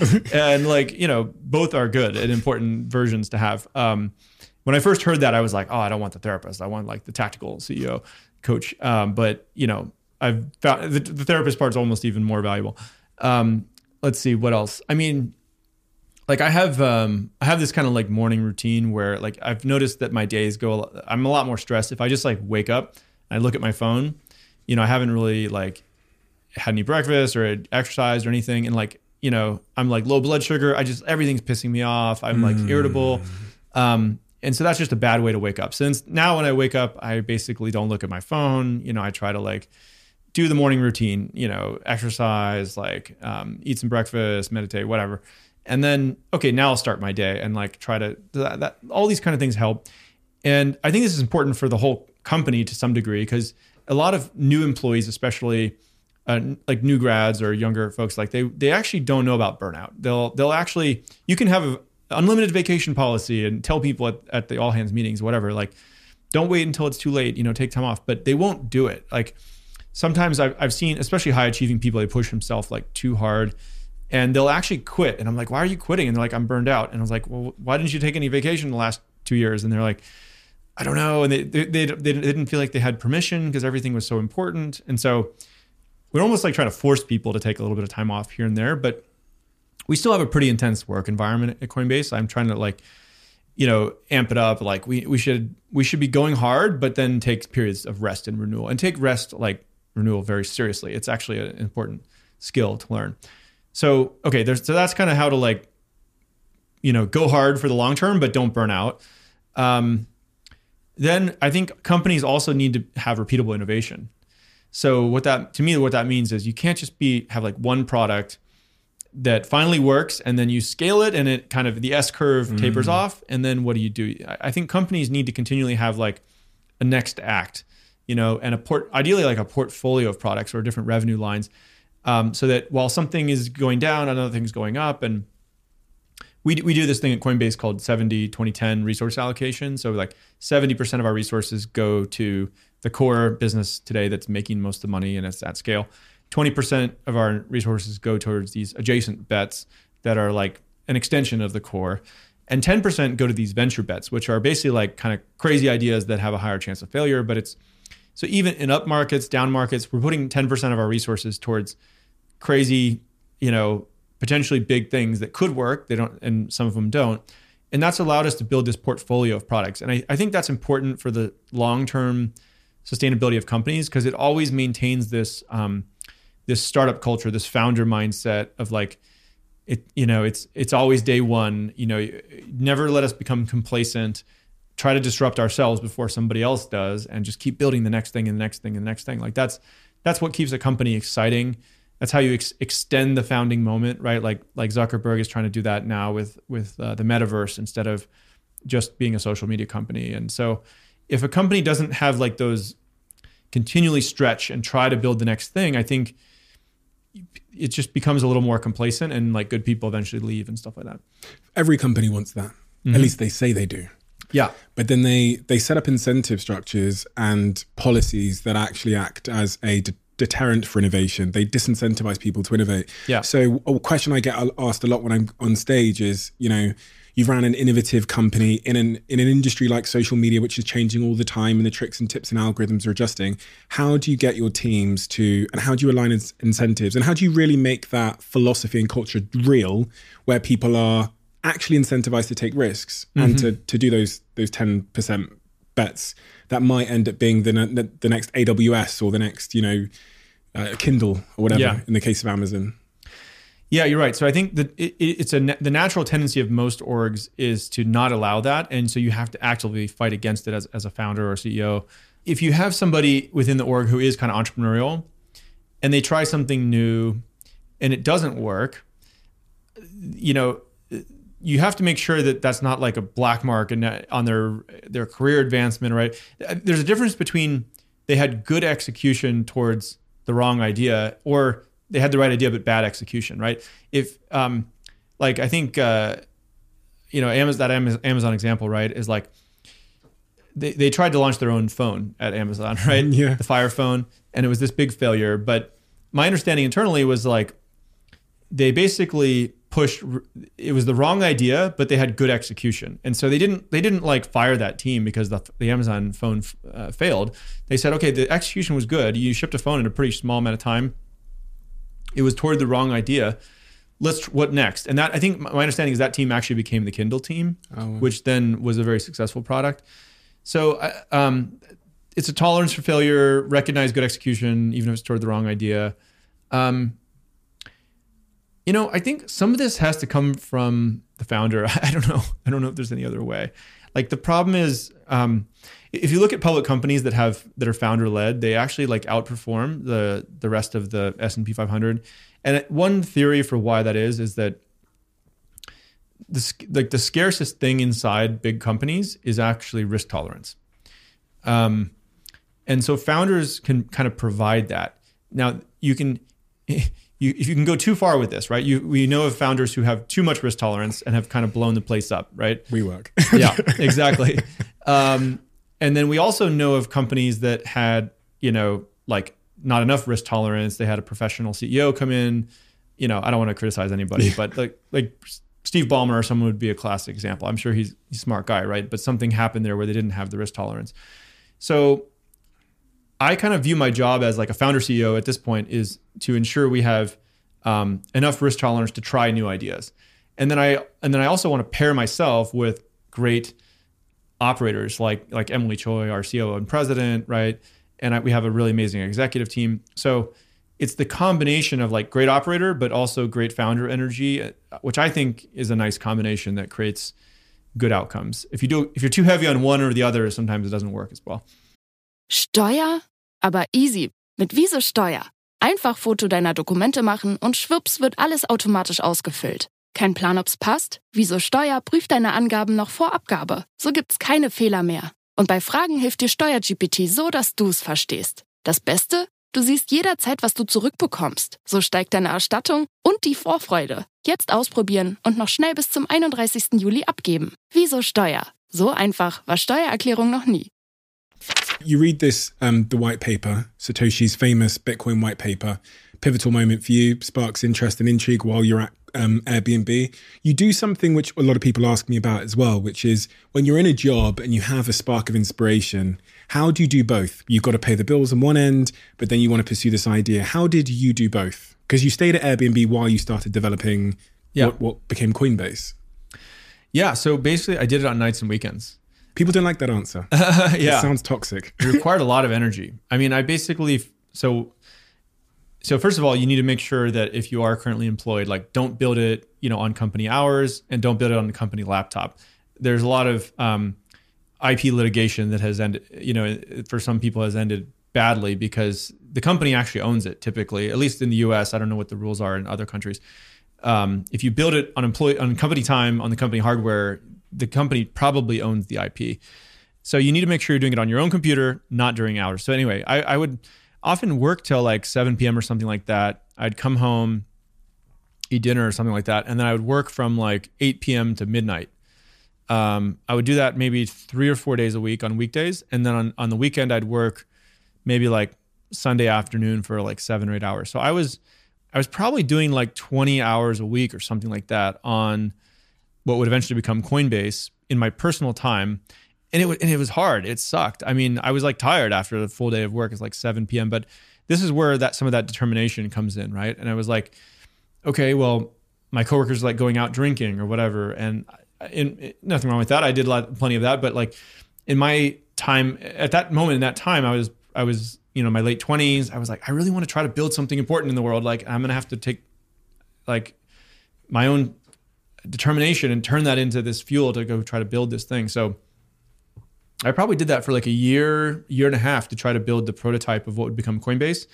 And like, you know, both are good and important versions to have. Um, when I first heard that, I was like, oh, I don't want the therapist. I want like the tactical C E O coach. Um, but, you know, I've found the, the therapist part is almost even more valuable. Um, let's see what else. I mean, like I have, um, I have this kind of like morning routine where like I've noticed that my days go, I'm a lot more stressed. If I just like wake up and I look at my phone, you know, I haven't really like had any breakfast or exercised or anything. And like, you know, I'm like low blood sugar. I just, everything's pissing me off. I'm like mm. irritable. Um, and so that's just a bad way to wake up. Since now when I wake up, I basically don't look at my phone. You know, I try to like do the morning routine, you know, exercise, like um, eat some breakfast, meditate, whatever. And then, okay, now I'll start my day and like try to, that, that, all these kind of things help. And I think this is important for the whole company to some degree, because a lot of new employees, especially uh, like new grads or younger folks, like they, they actually don't know about burnout. They'll, they'll actually, you can have an unlimited vacation policy and tell people at, at the all hands meetings, whatever, like don't wait until it's too late, you know, take time off, but they won't do it. Like sometimes I've, I've seen, especially high achieving people, they push themselves like too hard. And they'll actually quit. And I'm like, why are you quitting? And they're like, I'm burned out. And I was like, well, why didn't you take any vacation the last two years? And they're like, I don't know. And they they, they, they didn't feel like they had permission because everything was so important. And so we're almost like trying to force people to take a little bit of time off here and there. But we still have a pretty intense work environment at Coinbase. I'm trying to like, you know, amp it up. Like we we should we should be going hard, but then take periods of rest and renewal, and take rest like renewal very seriously. It's actually an important skill to learn. So, okay, there's, so that's kind of how to like, you know, go hard for the long term, but don't burn out. Um, then I think companies also need to have repeatable innovation. So what that, to me, what that means is you can't just be, have like one product that finally works and then you scale it and it kind of, the S curve mm. tapers off. And then what do you do? I think companies need to continually have like a next act, you know, and a port, ideally like a portfolio of products or different revenue lines. Um, so that while something is going down, another thing's going up. And we we do this thing at Coinbase called seventy twenty ten resource allocation. So like seventy percent of our resources go to the core business today that's making most of the money and it's at scale. twenty percent of our resources go towards these adjacent bets that are like an extension of the core. And ten percent go to these venture bets, which are basically like kind of crazy ideas that have a higher chance of failure. But it's, so even in up markets, down markets, we're putting ten percent of our resources towards crazy, you know, potentially big things that could work. They don't, and some of them don't. And that's allowed us to build this portfolio of products. And I, I think that's important for the long-term sustainability of companies, because it always maintains this, um, this startup culture, this founder mindset of like, it, you know, it's, it's always day one, you know, never let us become complacent, try to disrupt ourselves before somebody else does, and just keep building the next thing and the next thing and the next thing. Like that's, that's what keeps a company exciting. That's how you ex- extend the founding moment, right? Like like Zuckerberg is trying to do that now with with uh, the metaverse instead of just being a social media company. And so if a company doesn't have like those continually stretch and try to build the next thing, I think it just becomes a little more complacent, and like good people eventually leave and stuff like that. Every company wants that. Mm-hmm. At least they say they do. Yeah. But then they, they set up incentive structures and policies that actually act as a de- deterrent for innovation. They disincentivize people to innovate. Yeah. So a question I get asked a lot when I'm on stage is, you know, you've ran an innovative company in an in an industry like social media, which is changing all the time, and the tricks and tips and algorithms are adjusting. How do you get your teams to, and how do you align in- incentives? And how do you really make that philosophy and culture real, where people are actually incentivized to take risks mm-hmm. and to, to do those those ten percent bets that might end up being the the, the next A W S or the next, you know, uh, Kindle or whatever, yeah. in the case of Amazon? Yeah, you're right. So I think that it, it's a the natural tendency of most orgs is to not allow that. And so you have to actively fight against it as, as a founder or C E O. If you have somebody within the org who is kind of entrepreneurial and they try something new and it doesn't work, you know, you have to make sure that that's not like a black mark on their their career advancement, right? There's a difference between they had good execution towards the wrong idea, or they had the right idea but bad execution, right? If um, like I think uh, you know, Amazon, that Amazon example, right, is like they, they tried to launch their own phone at Amazon, right? Yeah. The Fire Phone. And it was this big failure. But my understanding internally was like, they basically pushed, it was the wrong idea, but they had good execution. And so they didn't, they didn't like fire that team because the, the Amazon phone uh, failed. They said, okay, the execution was good. You shipped a phone in a pretty small amount of time. It was toward the wrong idea. Let's, what next? And that, I think my understanding is that team actually became the Kindle team, oh, wow. which then was a very successful product. So um, it's a tolerance for failure, recognize good execution, even if it's toward the wrong idea. Um, you know, I think some of this has to come from the founder. I don't know. I don't know if there's any other way. Like the problem is, um, if you look at public companies that have that are founder led, they actually like outperform the the rest of the S and P five hundred. And one theory for why that is is that the like the scarcest thing inside big companies is actually risk tolerance. Um, and so founders can kind of provide that. Now you can. You, if you can go too far with this, right? You, we know of founders who have too much risk tolerance and have kind of blown the place up, right? WeWork. Yeah, exactly. Um, and then we also know of companies that had, you know, like not enough risk tolerance. They had a professional C E O come in. You know, I don't want to criticize anybody, but like like Steve Ballmer or someone would be a classic example. I'm sure he's, he's a smart guy, right? But something happened there where they didn't have the risk tolerance. So I kind of view my job as like a founder C E O at this point is to ensure we have um, enough risk tolerance to try new ideas. And then I and then I also want to pair myself with great operators like like Emily Choi, our C O O and president, right? And I, we have a really amazing executive team. So it's the combination of like great operator, but also great founder energy, which I think is a nice combination that creates good outcomes. If you do, if you're too heavy on one or the other, sometimes it doesn't work as well. Steuer? Aber easy. Mit Wieso Steuer. Einfach Foto deiner Dokumente machen und schwupps wird alles automatisch ausgefüllt. Kein Plan, ob's passt? Wieso Steuer prüft deine Angaben noch vor Abgabe. So gibt's keine Fehler mehr. Und bei Fragen hilft dir Steuer-G P T so, dass du's verstehst. Das Beste? Du siehst jederzeit, was du zurückbekommst. So steigt deine Erstattung und die Vorfreude. Jetzt ausprobieren und noch schnell bis zum einunddreißigsten Juli abgeben. Wieso Steuer? So einfach war Steuererklärung noch nie. You read this, um, the white paper, Satoshi's famous Bitcoin white paper, pivotal moment for you, sparks interest and intrigue while you're at um, Airbnb. You do something which a lot of people ask me about as well, which is when you're in a job and you have a spark of inspiration, how do you do both? You've got to pay the bills on one end, but then you want to pursue this idea. How did you do both? Because you stayed at Airbnb while you started developing yeah. what, what became Coinbase. Yeah, so basically I did it on nights and weekends. People don't like that answer. Uh, yeah. It sounds toxic. It required a lot of energy. I mean, I basically, so, so first of all, you need to make sure that if you are currently employed, like don't build it, you know, on company hours and don't build it on the company laptop. There's a lot of um, I P litigation that has ended, you know, for some people has ended badly because the company actually owns it typically, at least in the U S. I don't know what the rules are in other countries. Um, if you build it on employee, on company time, on the company hardware, the company probably owns the I P. So you need to make sure you're doing it on your own computer, not during hours. So anyway, I, I would often work till like seven p.m. or something like that. I'd come home, eat dinner or something like that. And then I would work from like eight p.m. to midnight. Um, I would do that maybe three or four days a week on weekdays. And then on, on the weekend, I'd work maybe like Sunday afternoon for like seven or eight hours. So I was, I was probably doing like twenty hours a week or something like that on what would eventually become Coinbase in my personal time. And it, and it was hard. It sucked. I mean, I was like tired after the full day of work. It's like seven p.m. But this is where that some of that determination comes in, right? And I was like, okay, well, my coworkers are like going out drinking or whatever. And in, in, nothing wrong with that. I did a lot, plenty of that. But like in my time, at that moment in that time, I was, I was, you know, my late twenties. I was like, I really want to try to build something important in the world. Like I'm going to have to take like my own determination and turn that into this fuel to go try to build this thing. So I probably did that for like a year, year and a half to try to build the prototype of what would become Coinbase.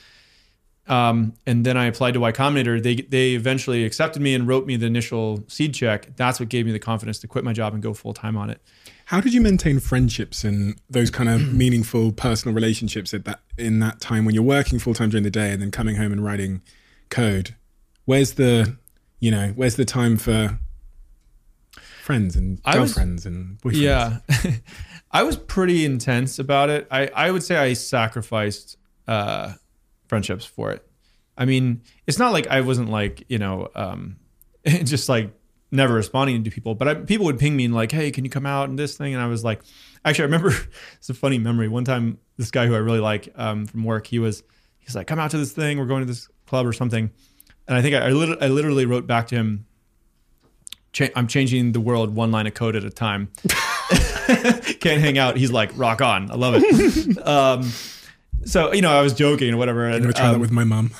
Um, and then I applied to Y Combinator. They they eventually accepted me and wrote me the initial seed check. That's what gave me the confidence to quit my job and go full time on it. How did you maintain friendships and those kind of meaningful personal relationships at that in that time when you're working full time during the day and then coming home and writing code? Where's the, you know, where's the time for friends and I was- girlfriends and boyfriends. Yeah. I was pretty intense about it. I, I would say I sacrificed uh, friendships for it. I mean, it's not like I wasn't like, you know, um, just like never responding to people, but I, people would ping me and like, hey, can you come out and this thing? And I was like, actually, I remember it's a funny memory. One time, this guy who I really like um, from work, he was, he's like, come out to this thing. We're going to this club or something. And I think I, I, lit- I literally wrote back to him, Ch- I'm changing the world one line of code at a time. Can't hang out. He's like, rock on. I love it. um, so, you know, I was joking or whatever. I'm And, going to try um, that with my mum.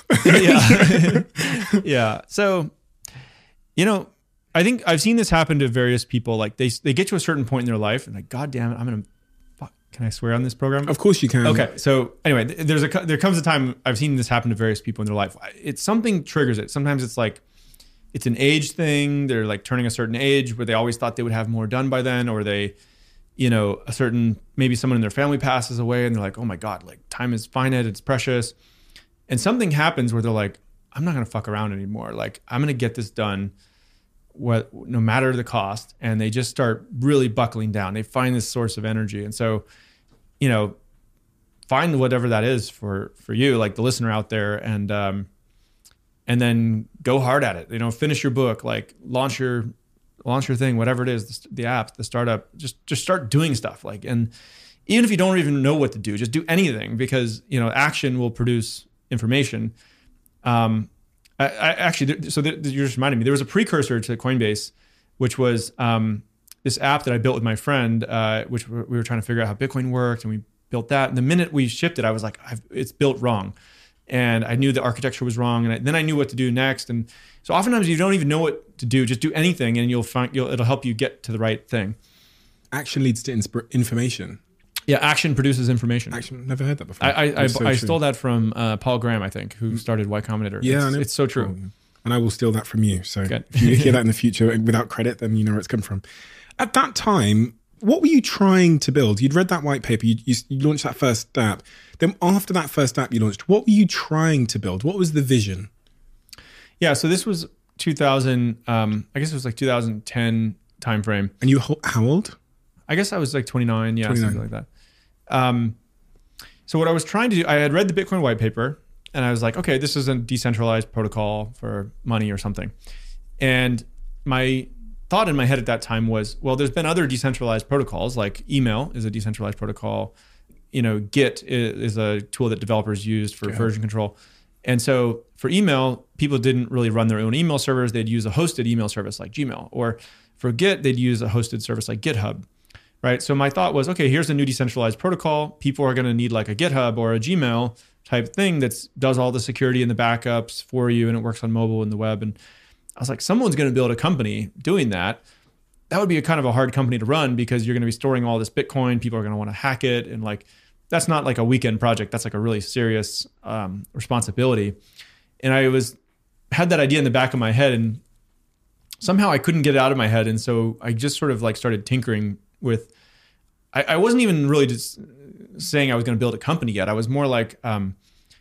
yeah. yeah. So, you know, I think I've seen this happen to various people. Like they they get to a certain point in their life and like, God damn it, I'm going to, fuck, can I swear on this program? Of course you can. Okay. So anyway, th- there's a, there comes a time I've seen this happen to various people in their life. It's something triggers it. Sometimes it's like, it's an age thing. They're like turning a certain age where they always thought they would have more done by then, or they, you know, a certain, maybe someone in their family passes away and they're like, oh my God, like time is finite, it's precious. And something happens where they're like, I'm not going to fuck around anymore. Like I'm going to get this done what, no matter the cost. And they just start really buckling down. They find this source of energy. And so, you know, find whatever that is for, for you, like the listener out there, and, um, and then go hard at it, you know, finish your book, like launch your, launch your thing, whatever it is, the, the app, the startup, just, just start doing stuff. Like, and even if you don't even know what to do, just do anything, because, you know, action will produce information. Um, I, I actually, so th- you just reminded me, there was a precursor to Coinbase, which was um, this app that I built with my friend, uh, which we were trying to figure out how Bitcoin worked, and we built that. And the minute we shipped it, I was like, I've, it's built wrong. And I knew the architecture was wrong, and I, then I knew what to do next. And so oftentimes you don't even know what to do. Just do anything, and you'll find you'll, it'll help you get to the right thing. Action leads to insp- information. Yeah, action produces information. Action, never heard that before. I I, I, so I true. stole that from uh, Paul Graham, I think, who started Y Combinator. Yeah, it's, I know. it's so true. Oh, and I will steal that from you. So Good. if you hear that in the future without credit, then you know where it's come from. At that time, what were you trying to build? You'd read that white paper. You, you, you launched that first app. Then after that first app you launched, what were you trying to build? What was the vision? Yeah, so this was two thousand. Um, I guess it was like two thousand ten timeframe. And you ho- how old? I guess I was like twenty-nine. Yeah, twenty-nine. something like that. Um, so what I was trying to do, I had read the Bitcoin white paper, and I was like, okay, this is a decentralized protocol for money or something. And my thought in my head at that time was, well, there's been other decentralized protocols, like email is a decentralized protocol. You know, Git is a tool that developers used for Okay. version control. And so for email, people didn't really run their own email servers. They'd use a hosted email service like Gmail. Or for Git, they'd use a hosted service like GitHub, right? So my thought was, okay, here's a new decentralized protocol. People are going to need like a GitHub or a Gmail type thing that does all the security and the backups for you, and it works on mobile and the web. And I was like, someone's going to build a company doing that. That would be a kind of a hard company to run, because you're going to be storing all this Bitcoin. People are going to want to hack it. And like, that's not like a weekend project. That's like a really serious um, responsibility. And I was had that idea in the back of my head, and somehow I couldn't get it out of my head. And so I just sort of like started tinkering with, I, I wasn't even really just saying I was going to build a company yet. I was more like, um,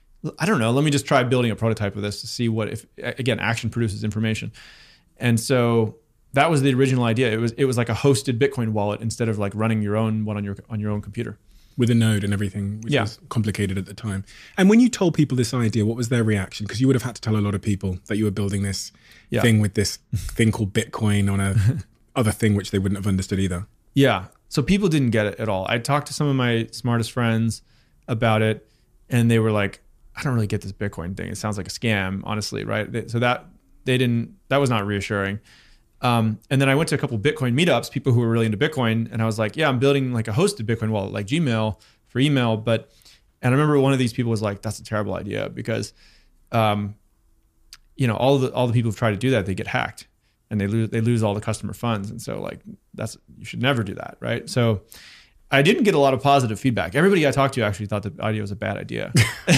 I don't know, let me just try building a prototype of this to see what, if, again, action produces information. And so that was the original idea. It was it was like a hosted Bitcoin wallet instead of like running your own one on your on your own computer. With a node and everything, which Yeah. was complicated at the time. And when you told people this idea, what was their reaction? Because you would have had to tell a lot of people that you were building this Yeah. thing with this thing called Bitcoin on a other thing which they wouldn't have understood either. Yeah. So people didn't get it at all. I talked to some of my smartest friends about it, and they were like, I don't really get this Bitcoin thing. It sounds like a scam, honestly, right? They- So that they didn't, that was not reassuring. Um, and then I went to a couple Bitcoin meetups, people who were really into Bitcoin, and I was like, yeah, I'm building like a hosted Bitcoin wallet like Gmail for email. But, and I remember one of these people was like, that's a terrible idea, because, um, you know, all the, all the people who try to do that, they get hacked and they lose, they lose all the customer funds. And so like, that's, you should never do that. Right. So I didn't get a lot of positive feedback. Everybody I talked to actually thought the idea was a bad idea.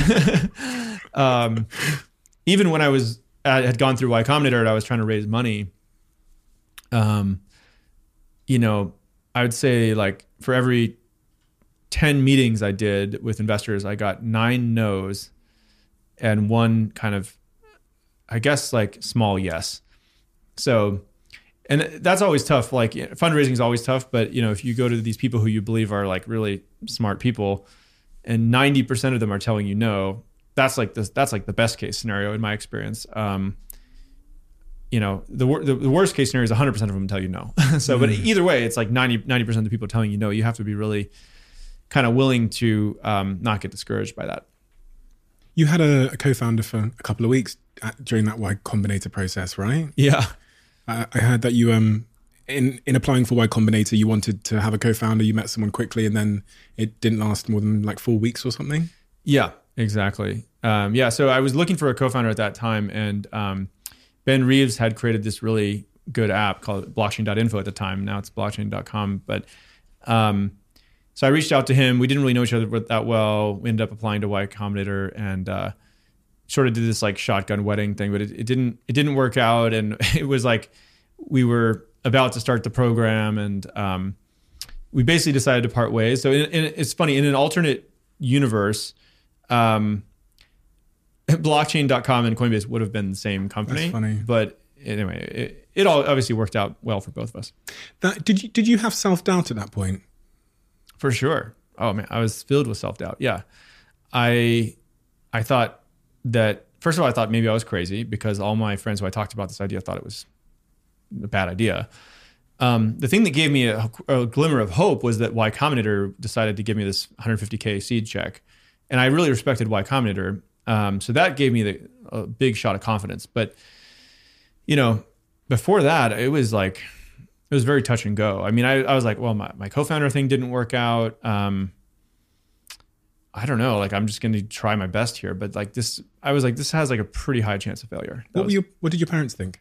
um, even when I was, I had gone through Y Combinator and I was trying to raise money, um, you know, I would say like for every ten meetings I did with investors, I got nine no's and one kind of, I guess, like small yes. So, And that's always tough. Like fundraising is always tough, but you know, if you go to these people who you believe are like really smart people and ninety percent of them are telling you no, that's like this, that's like the best case scenario in my experience. Um, you know, the, the the worst case scenario is one hundred percent of them tell you no. So, but either way, it's like ninety percent of the people telling you no. You have to be really kind of willing to um, not get discouraged by that. You had a, a co-founder for a couple of weeks at, during that Y Combinator process, right? Yeah. I, I heard that you, um, in, in applying for Y Combinator, you wanted to have a co-founder, you met someone quickly, and then it didn't last more than like four weeks or something? Yeah, exactly. Um, yeah, so I was looking for a co-founder at that time, and um, Ben Reeves had created this really good app called blockchain dot info at the time. Now it's blockchain dot com. But um, so I reached out to him. We didn't really know each other that well. We ended up applying to Y Combinator and uh, sort of did this like shotgun wedding thing, but it, it didn't it didn't work out. And it was like we were about to start the program, and um, we basically decided to part ways. So in, in, it's funny, in an alternate universe, um, blockchain dot com and Coinbase would have been the same company. That's funny. But anyway, it, it all obviously worked out well for both of us. That, did you did you have self-doubt at that point? For sure. Oh man, I was filled with self-doubt. Yeah. I I thought that, first of all, I thought maybe I was crazy because all my friends who I talked about this idea thought it was a bad idea. Um, the thing that gave me a, a glimmer of hope was that Y Combinator decided to give me this one hundred fifty K seed check. And I really respected Y Combinator. Um, so that gave me the, a big shot of confidence. But, you know, before that, it was like, it was very touch and go. I mean, I, I was like, well, my, my co-founder thing didn't work out. Um, I don't know. Like, I'm just going to try my best here. But like this, I was like, this has like a pretty high chance of failure. That What were was, your, what did your parents think?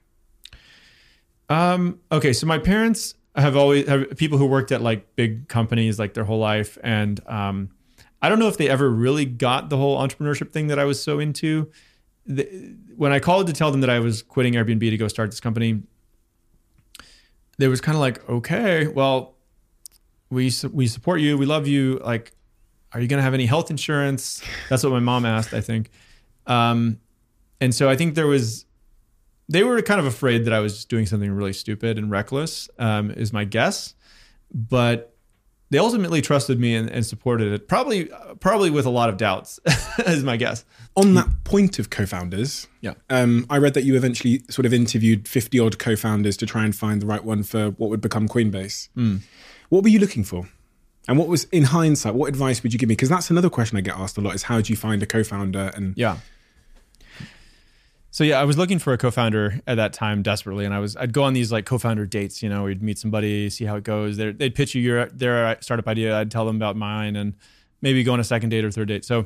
Um, okay. So my parents have always have people who worked at like big companies like their whole life. And, um, I don't know if they ever really got the whole entrepreneurship thing that I was so into. The, when I called to tell them that I was quitting Airbnb to go start this company, they was kind of like, okay, well, we we support you, we love you. Like, are you gonna have any health insurance? That's what my mom asked, I think. Um, and so I think there was, they were kind of afraid that I was doing something really stupid and reckless, um, is my guess. But they ultimately trusted me and, and supported it, probably probably with a lot of doubts, is my guess. On that point of co-founders, Yeah. um, I read that you eventually sort of interviewed fifty odd co-founders to try and find the right one for what would become Coinbase. Mm. What were you looking for? And what was, in hindsight, what advice would you give me? Because that's another question I get asked a lot, is how do you find a co-founder? And Yeah. So yeah, I was looking for a co-founder at that time desperately, and I was I'd go on these like co-founder dates. You know, we'd meet somebody, see how it goes. They're, they'd pitch you your their startup idea. I'd tell them about mine, and maybe go on a second date or third date. So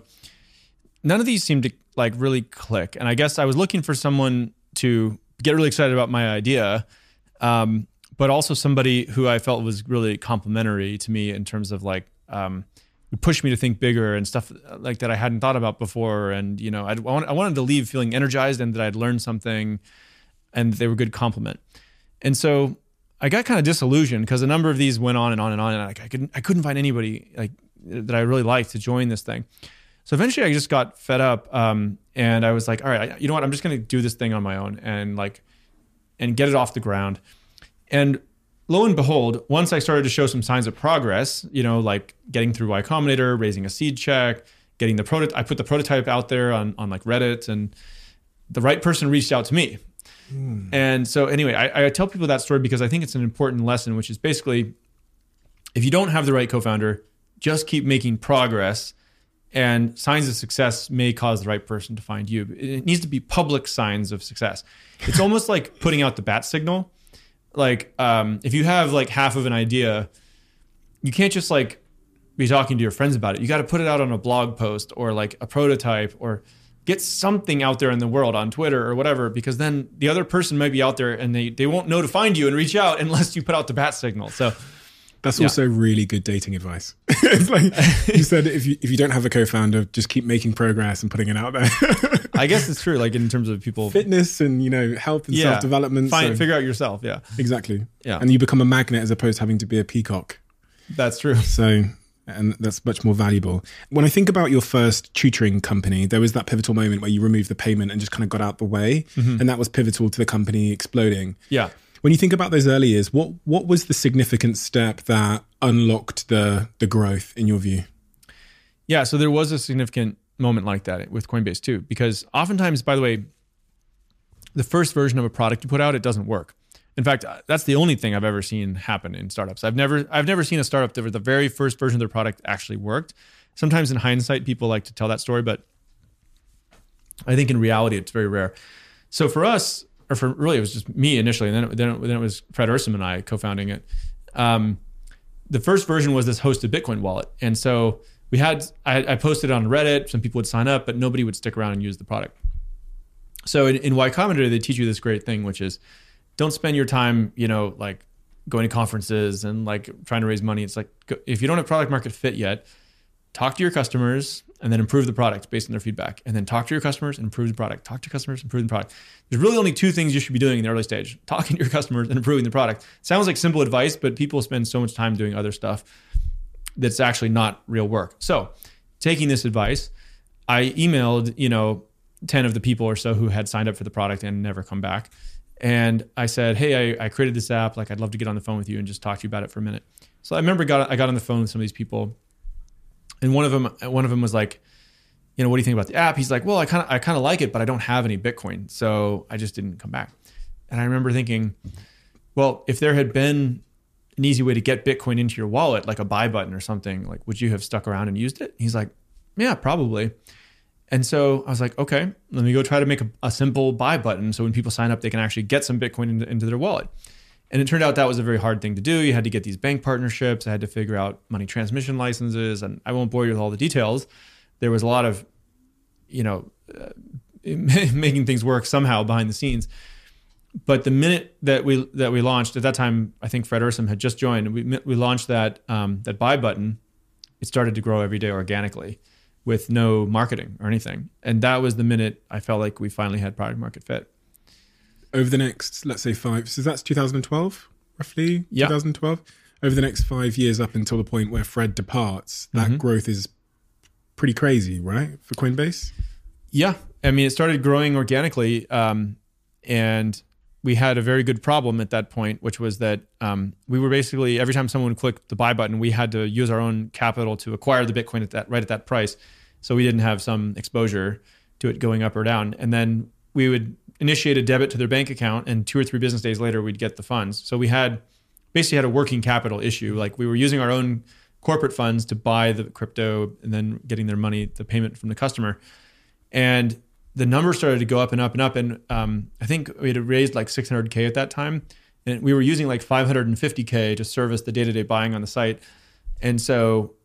none of these seemed to like really click. And I guess I was looking for someone to get really excited about my idea, um, but also somebody who I felt was really complimentary to me in terms of like. Um, pushed me to think bigger and stuff like that I hadn't thought about before. And, you know, I'd, I wanted to leave feeling energized and that I'd learned something, and they were a good compliment. And so I got kind of disillusioned because a number of these went on and on and on, and I, I couldn't, I couldn't find anybody like that I really liked to join this thing. So eventually I just got fed up. Um, and I was like, all right, I, you know what? I'm just going to do this thing on my own and like, and get it off the ground. And lo and behold, once I started to show some signs of progress, you know, like getting through Y Combinator, raising a seed check, getting the prototype, I put the prototype out there on, on like Reddit, and the right person reached out to me. Mm. And so anyway, I, I tell people that story because I think it's an important lesson, which is basically, if you don't have the right co-founder, just keep making progress, and signs of success may cause the right person to find you. It needs to be public signs of success. It's almost like putting out the bat signal. Like, um, if you have like half of an idea, you can't just like be talking to your friends about it. You got to put it out on a blog post or like a prototype, or get something out there in the world on Twitter or whatever, because then the other person might be out there and they, they won't know to find you and reach out unless you put out the bat signal. So that's yeah. also really good dating advice. It's like you said, if you if you don't have a co-founder, just keep making progress and putting it out there. I guess it's true. Like in terms of people, fitness and, you know, health and yeah. self-development. Find, so. Figure out yourself. Yeah, exactly. Yeah. And you become a magnet as opposed to having to be a peacock. That's true. So, and that's much more valuable. When I think about your first tutoring company, there was that pivotal moment where you removed the payment and just kind of got out the way. Mm-hmm. And that was pivotal to the company exploding. Yeah. When you think about those early years, what what was the significant step that unlocked the the growth in your view? Yeah, so there was a significant moment like that with Coinbase too, because oftentimes, by the way, the first version of a product you put out, it doesn't work. In fact, that's the only thing I've ever seen happen in startups. I've never I've never seen a startup where the very first version of their product actually worked. Sometimes in hindsight, people like to tell that story, but I think in reality, it's very rare. So for us, or for really, it was just me initially, and then it, then it, then it was Fred Ursum and I co-founding it. Um, the first version was this hosted Bitcoin wallet. And so we had, I, I posted it on Reddit, some people would sign up, but nobody would stick around and use the product. So in, in Y Combinator, they teach you this great thing, which is don't spend your time, you know, like going to conferences and like trying to raise money. It's like, if you don't have product market fit yet, talk to your customers and then improve the product based on their feedback. And then talk to your customers and improve the product. Talk to your customers, improve the product. There's really only two things you should be doing in the early stage: talking to your customers and improving the product. Sounds like simple advice, but people spend so much time doing other stuff that's actually not real work. So taking this advice, I emailed, you know, ten of the people or so who had signed up for the product and never come back. And I said, hey, I, I created this app. Like, I'd love to get on the phone with you and just talk to you about it for a minute. So I remember got, I got on the phone with some of these people. And one of them, one of them was like, you know, what do you think about the app? He's like, well, I kind of, I kind of like it, but I don't have any Bitcoin, so I just didn't come back. And I remember thinking, well, if there had been an easy way to get Bitcoin into your wallet, like a buy button or something, like, would you have stuck around and used it? He's like, yeah, probably. And so I was like, okay, let me go try to make a, a simple buy button, so when people sign up, they can actually get some Bitcoin into, into their wallet. And it turned out that was a very hard thing to do. You had to get these bank partnerships. I had to figure out money transmission licenses, and I won't bore you with all the details. There was a lot of, you know, uh, making things work somehow behind the scenes. But the minute that we that we launched, at that time, I think Fred Ursum had just joined. We we launched that um, that buy button. It started to grow every day organically, with no marketing or anything. And that was the minute I felt like we finally had product market fit. Over the next, let's say five, so that's two thousand twelve, roughly, yeah. two thousand twelve. Over the next five years up until the point where Fred departs, that mm-hmm. growth is pretty crazy, right, for Coinbase? Yeah. I mean, it started growing organically, um, and we had a very good problem at that point, which was that um, we were basically, every time someone clicked the buy button, we had to use our own capital to acquire the Bitcoin at that right at that price. So we didn't have some exposure to it going up or down. And then we would initiate a debit to their bank account, and two or three business days later, we'd get the funds. So we had basically had a working capital issue. Like, we were using our own corporate funds to buy the crypto and then getting their money, the payment from the customer. And the numbers started to go up and up and up. And um, I think we had raised like six hundred K at that time. And we were using like five hundred fifty K to service the day-to-day buying on the site. And so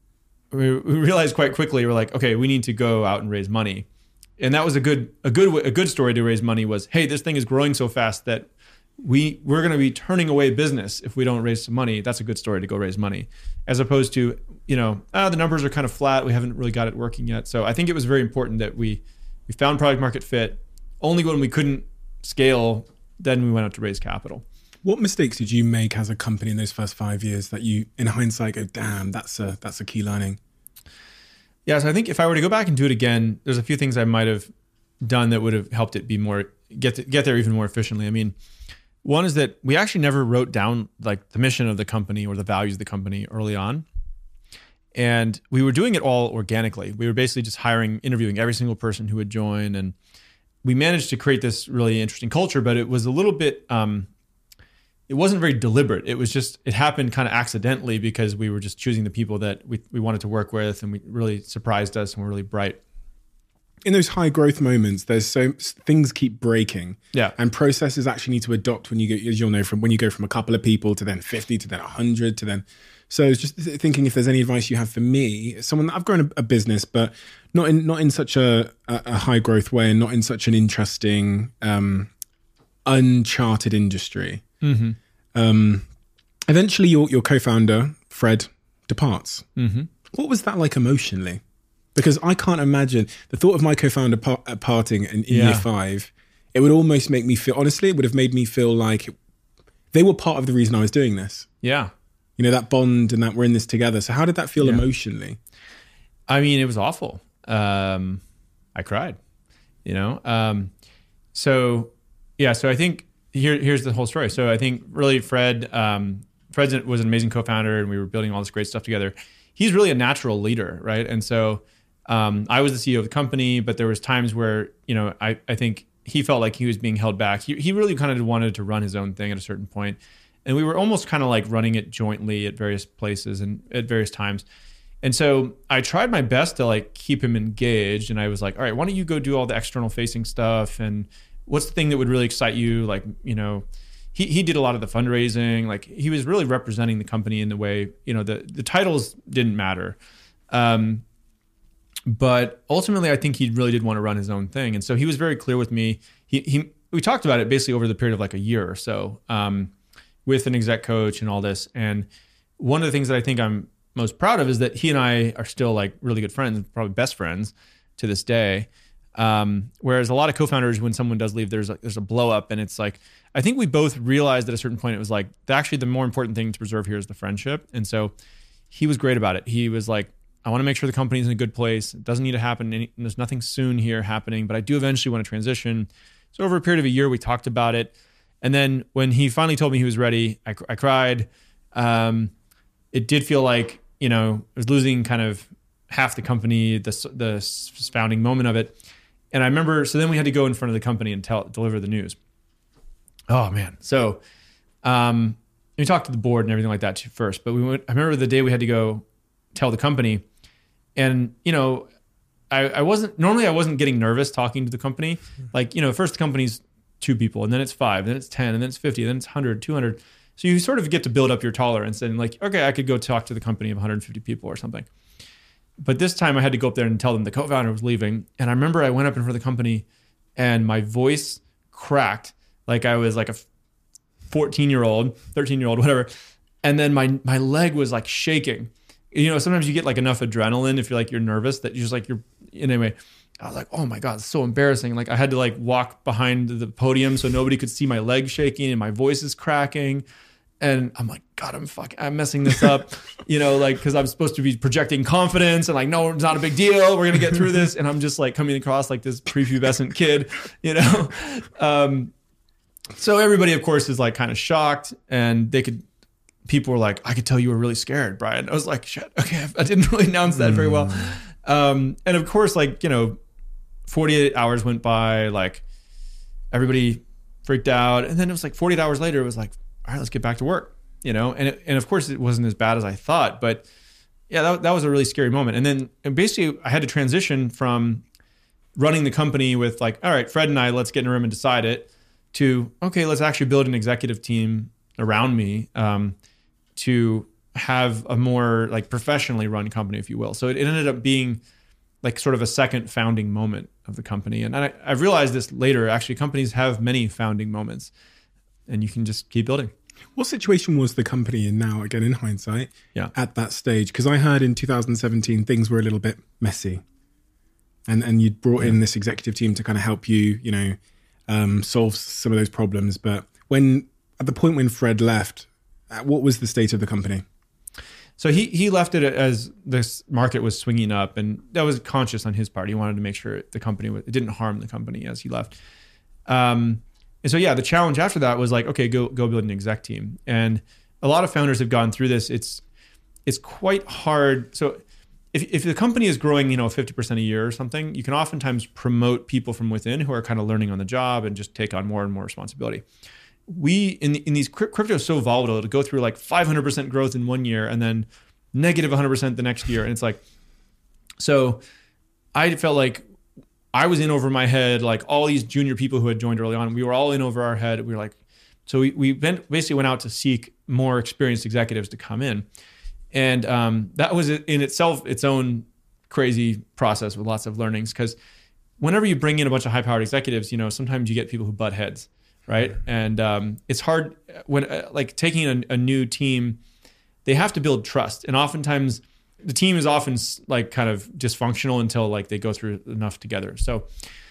we, we realized quite quickly, we're like, okay, we need to go out and raise money. And that was a good, a good, a good story to raise money was, hey, this thing is growing so fast that we, we're going to be turning away business if we don't raise some money. That's a good story to go raise money, as opposed to, you know, ah, the numbers are kind of flat. We haven't really got it working yet. So I think it was very important that we, we found product market fit. Only when we couldn't scale, then we went out to raise capital. What mistakes did you make as a company in those first five years that you, in hindsight, go, damn, that's a, that's a key learning? Yeah, so I think if I were to go back and do it again, there's a few things I might have done that would have helped it be more, get to, get there even more efficiently. I mean, one is that we actually never wrote down like the mission of the company or the values of the company early on. And we were doing it all organically. We were basically just hiring, interviewing every single person who would join. And we managed to create this really interesting culture, but it was a little bit, um, it wasn't very deliberate. It was just, it happened kind of accidentally because we were just choosing the people that we, we wanted to work with, and we really surprised us and were really bright. In those high growth moments, there's so things keep breaking. Yeah. And processes actually need to adopt when you get, as you'll know, from when you go from a couple of people to then fifty to then one hundred to then. So I was just thinking if there's any advice you have for me, someone that I've grown a, a business, but not in not in such a, a, a high growth way, and not in such an interesting, um, uncharted industry. Mm-hmm. Um, eventually, your your co-founder Fred departs. Mm-hmm. What was that like emotionally? Because I can't imagine the thought of my co-founder par- parting in, in yeah. year five. It would almost make me feel. Honestly, it would have made me feel like they were part of the reason I was doing this. Yeah, you know, that bond and that we're in this together. So how did that feel yeah. emotionally? I mean, it was awful. Um, I cried. You know, um, so yeah. So I think here, here's the whole story. So I think really Fred, um, Fred was an amazing co-founder, and we were building all this great stuff together. He's really a natural leader, right? And so um, I was the C E O of the company, but there was times where, you know, I, I think he felt like he was being held back. He, he really kind of wanted to run his own thing at a certain point. And we were almost kind of like running it jointly at various places and at various times. And so I tried my best to like keep him engaged. And I was like, all right, why don't you go do all the external facing stuff? And what's the thing that would really excite you? Like, you know, he, he did a lot of the fundraising. Like he was really representing the company in the way, you know, the, the titles didn't matter. Um, but ultimately I think he really did want to run his own thing. And so he was very clear with me. He, he, we talked about it basically over the period of like a year or so, um, with an exec coach and all this. And one of the things that I think I'm most proud of is that he and I are still like really good friends, probably best friends to this day. Um, whereas a lot of co-founders, when someone does leave, there's a, there's a blow up, and it's like, I think we both realized at a certain point, it was like, actually the more important thing to preserve here is the friendship. And so he was great about it. He was like, I want to make sure the company's in a good place. It doesn't need to happen. Any, there's nothing soon here happening, but I do eventually want to transition. So over a period of a year, we talked about it. And then when he finally told me he was ready, I, I cried. Um, it did feel like, you know, I was losing kind of half the company, the the founding moment of it. And I remember, so then we had to go in front of the company and tell, deliver the news. Oh man. So um, we talked to the board and everything like that too first, but we went, I remember the day we had to go tell the company, and, you know, I, I wasn't, normally I wasn't getting nervous talking to the company. Like, you know, first the company's two people, and then it's five, then it's ten, and then it's fifty, then it's one hundred, two hundred. So you sort of get to build up your tolerance and like, okay, I could go talk to the company of one hundred fifty people or something. But this time I had to go up there and tell them the co-founder was leaving. And I remember I went up in front of the company and my voice cracked like I was like a fourteen year old, thirteen year old, whatever. And then my, my leg was like shaking. You know, sometimes you get like enough adrenaline if you're like, you're nervous that you're just like, you're, anyway, I was like, oh my God, it's so embarrassing. Like I had to like walk behind the podium so nobody could see my legs shaking and my voice is cracking. And I'm like, God, I'm fucking, I'm messing this up, you know, like, because I'm supposed to be projecting confidence and like, no, it's not a big deal. We're going to get through this. And I'm just like coming across like this prepubescent kid, you know? Um, so everybody, of course, is like kind of shocked, and they could, people were like, I could tell you were really scared, Brian. I was like, shit, okay, I didn't really announce that very well. Um, and of course, like, you know, forty-eight hours went by, like everybody freaked out. And then it was like forty-eight hours later, it was like, all right, let's get back to work, you know? And it, and of course it wasn't as bad as I thought, but yeah, that, that was a really scary moment. And then and basically I had to transition from running the company with like, all right, Fred and I, let's get in a room and decide it, to, okay, let's actually build an executive team around me, um, to have a more like professionally run company, if you will. So it, it ended up being like sort of a second founding moment of the company. And I, I've realized this later, actually companies have many founding moments, and you can just keep building. What situation was the company in now, again, in hindsight, yeah. at that stage? Because I heard in two thousand seventeen, things were a little bit messy. And and you'd brought in this executive team to kind of help you, you know, um, solve some of those problems. But when, at the point when Fred left, what was the state of the company? So he he left it as this market was swinging up, and that was conscious on his part. He wanted to make sure the company, it didn't harm the company as he left. Um, and so, yeah, the challenge after that was like, okay, go go build an exec team. And a lot of founders have gone through this. It's it's quite hard. So if if the company is growing, you know, fifty percent a year or something, you can oftentimes promote people from within who are kind of learning on the job and just take on more and more responsibility. We, in in these crypto is so volatile to go through like five hundred percent growth in one year and then negative one hundred percent the next year. And it's like, so I felt like I was in over my head, like all these junior people who had joined early on, we were all in over our head. We were like, so we, we basically went out to seek more experienced executives to come in. And um, that was in itself its own crazy process with lots of learnings, because whenever you bring in a bunch of high-powered executives, you know, sometimes you get people who butt heads. Right. And um, it's hard when uh, like taking a, a new team, they have to build trust. And oftentimes the team is often like kind of dysfunctional until like they go through enough together. So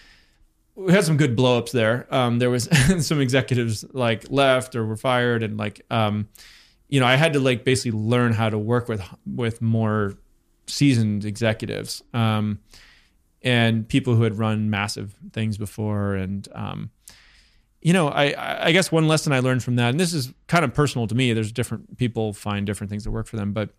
we had some good blowups there. Um, there was some executives like left or were fired. And like, um, you know, I had to like basically learn how to work with, with more seasoned executives um, and people who had run massive things before. And, um, you know, I, I guess one lesson I learned from that, and this is kind of personal to me, there's different people find different things that work for them, but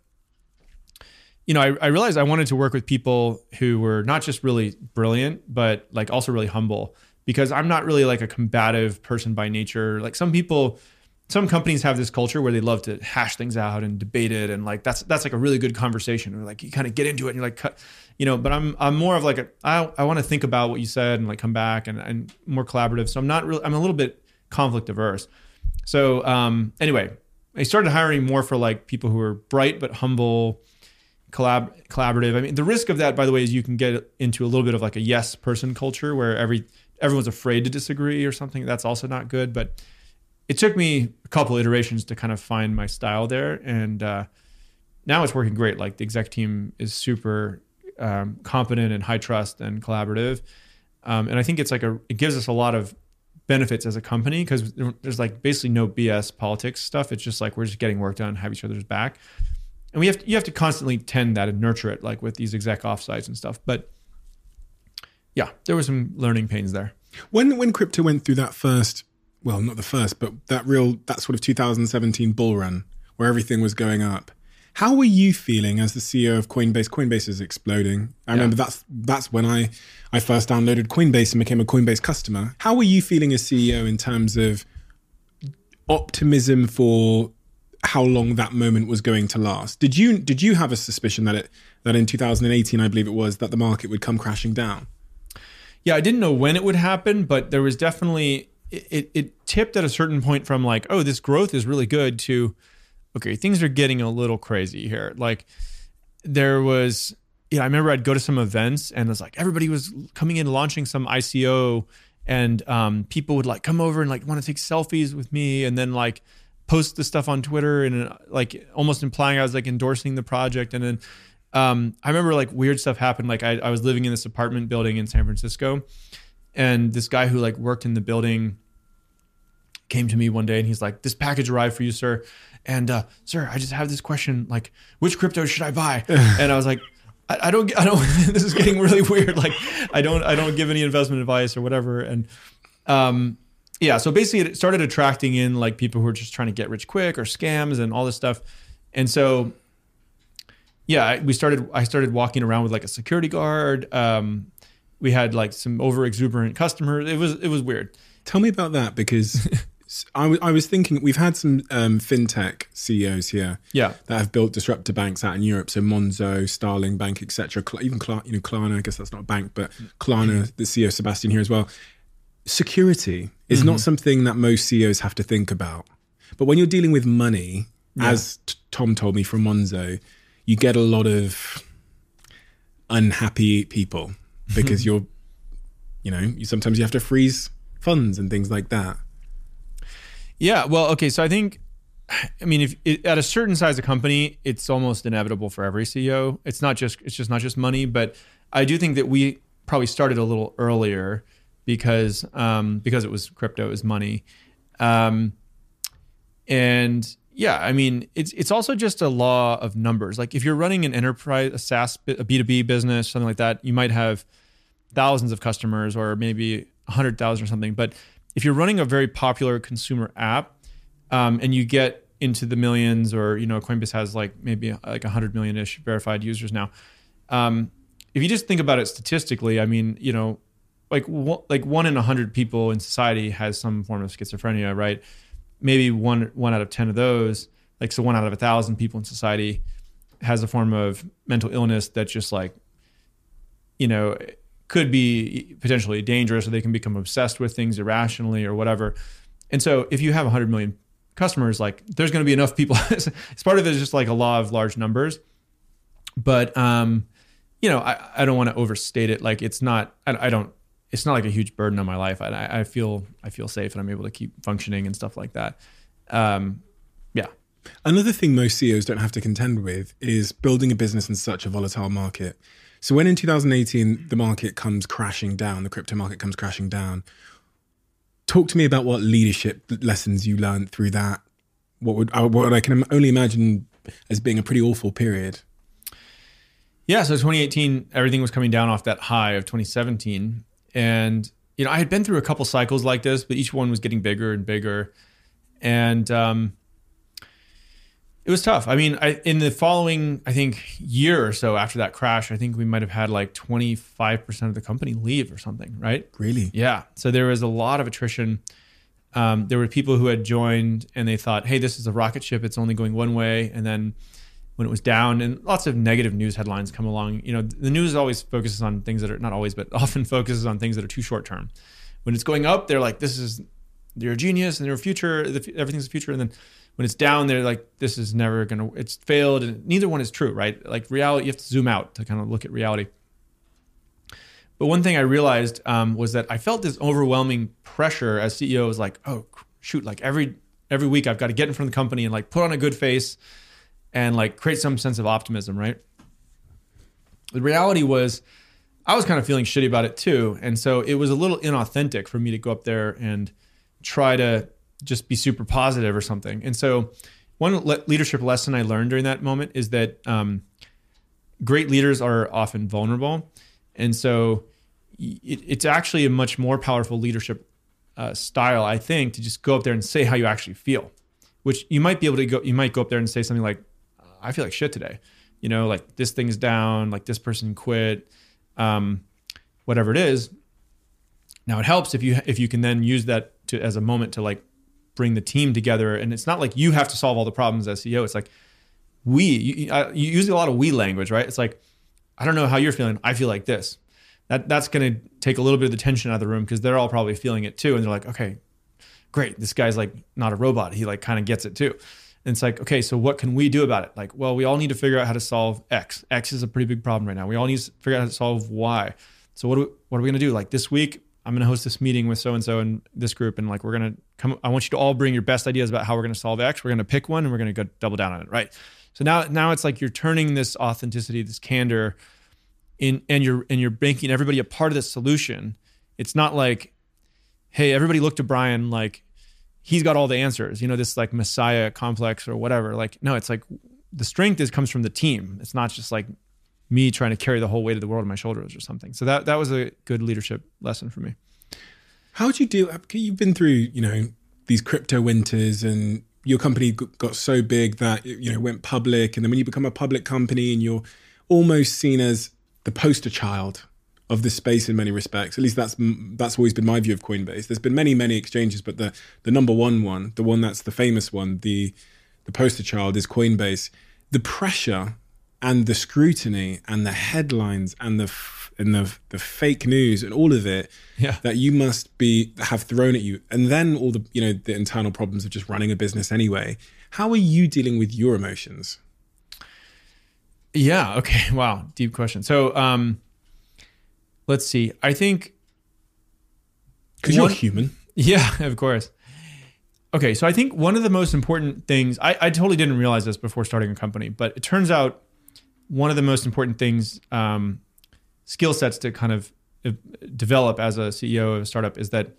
you know, I, I realized I wanted to work with people who were not just really brilliant, but like also really humble, because I'm not really like a combative person by nature. Like some people, some companies have this culture where they love to hash things out and debate it. And like, that's, that's like a really good conversation, or like you kind of get into it and you're like, cut, you know, but I'm, I'm more of like, a, I, I want to think about what you said and like come back and, and more collaborative. So I'm not really, I'm a little bit conflict averse. So um, anyway, I started hiring more for like people who are bright, but humble, collab collaborative. I mean, the risk of that, by the way, is you can get into a little bit of like a yes person culture where every everyone's afraid to disagree or something. That's also not good. But it took me a couple iterations to kind of find my style there, and uh, now it's working great. Like the exec team is super um, competent and high trust and collaborative, um, and I think it's like a it gives us a lot of benefits as a company, because there's like basically no B S politics stuff. It's just like we're just getting work done, have each other's back. And we have to, you have to constantly tend that and nurture it, like with these exec offsites and stuff. But yeah, there were some learning pains there. When when crypto went through that first, well, not the first, but that real, that sort of two thousand seventeen bull run where everything was going up, how were you feeling as the C E O of Coinbase? Coinbase is exploding. I yeah. remember that's that's when I, I first downloaded Coinbase and became a Coinbase customer. How were you feeling as C E O in terms of optimism for how long that moment was going to last? Did you did you have a suspicion that it that in two thousand eighteen, I believe it was, that the market would come crashing down? Yeah, I didn't know when it would happen, but there was definitely, it, it tipped at a certain point from like, oh, this growth is really good, to, okay, things are getting a little crazy here. Like there was, yeah, I remember I'd go to some events and it was like, everybody was coming in launching some I C O, and um, people would like come over and like want to take selfies with me, and then like post the stuff on Twitter and like almost implying I was like endorsing the project. And then um, I remember like weird stuff happened. Like I, I was living in this apartment building in San Francisco, and this guy who like worked in the building came to me one day and he's like, "This package arrived for you, sir. And uh, sir, I just have this question, like, which crypto should I buy?" And I was like, I, I don't, I don't, this is getting really weird. Like I don't, I don't give any investment advice or whatever. And um, yeah, so basically it started attracting in like people who are just trying to get rich quick or scams and all this stuff. And so, yeah, we started, I started walking around with like a security guard. Um, we had like some over exuberant customers. It was, it was weird. Tell me about that, because I, w- I was thinking, we've had some um, fintech C E Os here yeah. that have built disruptor banks out in Europe. So Monzo, Starling Bank, et cetera. Even Klarna, you know, Klarna, I guess that's not a bank, but Klarna, the C E O, Sebastian here as well. Security is mm-hmm. not something that most C E Os have to think about. But when you're dealing with money, yeah. as t- Tom told me from Monzo, you get a lot of unhappy people because you're, you know, you, sometimes you have to freeze funds and things like that. Yeah, well, okay, so I think, I mean, if it, at a certain size of company, it's almost inevitable for every C E O. It's not just, it's just not just money, but I do think that we probably started a little earlier because um, because it was crypto, it was money, um, and yeah, I mean, it's it's also just a law of numbers. Like if you're running an enterprise, a SaaS, a B two B business, something like that, you might have thousands of customers or maybe a hundred thousand or something, but if you're running a very popular consumer app um, and you get into the millions, or, you know, Coinbase has like maybe like one hundred million-ish verified users now. Um, if you just think about it statistically, I mean, you know, like, like one in one hundred people in society has some form of schizophrenia, right? Maybe one one out of ten of those, like so one out of a thousand people in society has a form of mental illness that just like, you know, could be potentially dangerous, or they can become obsessed with things irrationally or whatever. And so if you have one hundred million customers, like there's going to be enough people. It's part of it is just like a law of large numbers. But, um, you know, I, I don't want to overstate it. Like it's not, I, I don't, it's not like a huge burden on my life. I, I feel, I feel safe and I'm able to keep functioning and stuff like that. Um, yeah. Another thing most C E Os don't have to contend with is building a business in such a volatile market. So when in two thousand eighteen, the market comes crashing down, the crypto market comes crashing down, talk to me about what leadership lessons you learned through that. What would, what I can only imagine as being a pretty awful period. Yeah, so twenty eighteen, everything was coming down off that high of twenty seventeen. And you know, I had been through a couple cycles like this, but each one was getting bigger and bigger. And um, it was tough. I mean, I, in the following, I think, year or so after that crash, I think we might have had like twenty-five percent of the company leave or something, right? Really? Yeah. So there was a lot of attrition. Um, there were people who had joined and they thought, hey, this is a rocket ship. It's only going one way. And then when it was down, and lots of negative news headlines come along. You know, the news always focuses on things that are, not always, but often focuses on things that are too short term. When it's going up, they're like, this is, you're a genius and you're a future, everything's a future. And then when it's down, they're like, this is never going to, it's failed. And neither one is true, right? Like reality, you have to zoom out to kind of look at reality. But one thing I realized um, was that I felt this overwhelming pressure as C E O. Was like, oh, shoot, like every every week I've got to get in front of the company and like put on a good face and like create some sense of optimism, right? The reality was I was kind of feeling shitty about it too. And so it was a little inauthentic for me to go up there and try to just be super positive or something. And so one le- leadership lesson I learned during that moment is that um, great leaders are often vulnerable. And so it, it's actually a much more powerful leadership uh, style, I think, to just go up there and say how you actually feel, which you might be able to go, you might go up there and say something like, I feel like shit today. You know, like this thing's down, like this person quit, um, whatever it is. Now it helps if you, if you can then use that to, as a moment to like bring the team together. And it's not like you have to solve all the problems as C E O. It's like we, you, I, you use a lot of we language, right? It's like, I don't know how you're feeling. I feel like this. That that's going to take a little bit of the tension out of the room because they're all probably feeling it too. And they're like, okay, great. This guy's like not a robot. He like kind of gets it too. And it's like, okay, so what can we do about it? Like, well, we all need to figure out how to solve X. X is a pretty big problem right now. We all need to figure out how to solve Y. So what, do we, what are we going to do? Like this week, I'm going to host this meeting with so-and-so in this group. And like, we're going to come, I want you to all bring your best ideas about how we're going to solve X. We're going to pick one and we're going to go double down on it. Right. So now, now it's like you're turning this authenticity, this candor in, and you're, and you're making everybody a part of the solution. It's not like, hey, everybody look to Brian, like he's got all the answers, you know, this like Messiah complex or whatever. Like, no, it's like the strength is comes from the team. It's not just like me trying to carry the whole weight of the world on my shoulders or something. So that, that was a good leadership lesson for me. How do you deal? You've been through, you know, these crypto winters, and your company got so big that, you know, went public. And then when you become a public company and you're almost seen as the poster child of this space in many respects, at least that's that's always been my view of Coinbase. There's been many, many exchanges, but the the number one one, the one that's the famous one, the the poster child is Coinbase. The pressure and the scrutiny and the headlines and the and the the fake news and all of it, yeah, that you must be have thrown at you, and then all the, you know, the internal problems of just running a business anyway. How are you dealing with your emotions? Yeah. Okay. Wow. Deep question. So, um, let's see. I think because you're human. Yeah, of course. Okay. So I think one of the most important things, I, I totally didn't realize this before starting a company, but it turns out one of the most important things, um, skill sets to kind of develop as a C E O of a startup is that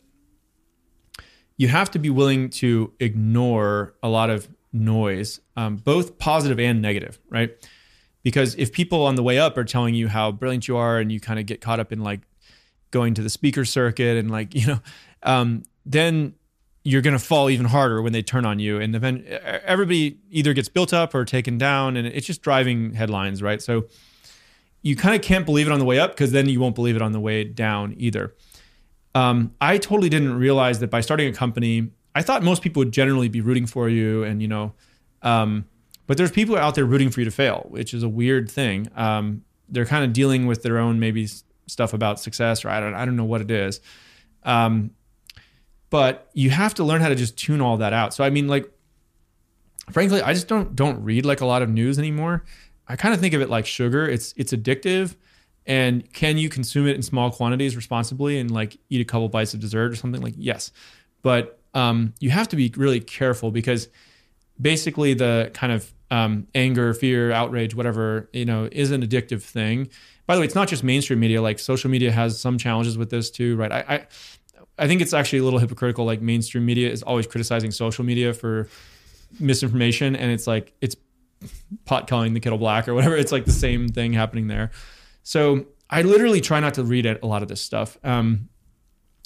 you have to be willing to ignore a lot of noise, um, both positive and negative, right? Because if people on the way up are telling you how brilliant you are and you kind of get caught up in like going to the speaker circuit and like, you know, um, then you're going to fall even harder when they turn on you. And then everybody either gets built up or taken down, and it's just driving headlines, right? So you kind of can't believe it on the way up because then you won't believe it on the way down either. Um, I totally didn't realize that by starting a company, I thought most people would generally be rooting for you and, you know, um, but there's people out there rooting for you to fail, which is a weird thing. Um, they're kind of dealing with their own maybe stuff about success, or I don't, I don't know what it is. Um, but you have to learn how to just tune all that out. So, I mean, like, frankly, I just don't, don't read like a lot of news anymore. I kind of think of it like sugar. It's, it's addictive, and can you consume it in small quantities responsibly and like eat a couple bites of dessert or something? Like, yes, but, um, you have to be really careful because basically the kind of um, anger, fear, outrage, whatever, you know, is an addictive thing. By the way, it's not just mainstream media. Like social media has some challenges with this too, right? I, I, I think it's actually a little hypocritical. Like mainstream media is always criticizing social media for misinformation, and it's like it's pot calling the kettle black or whatever. It's like the same thing happening there. So I literally try not to read a lot of this stuff. Um,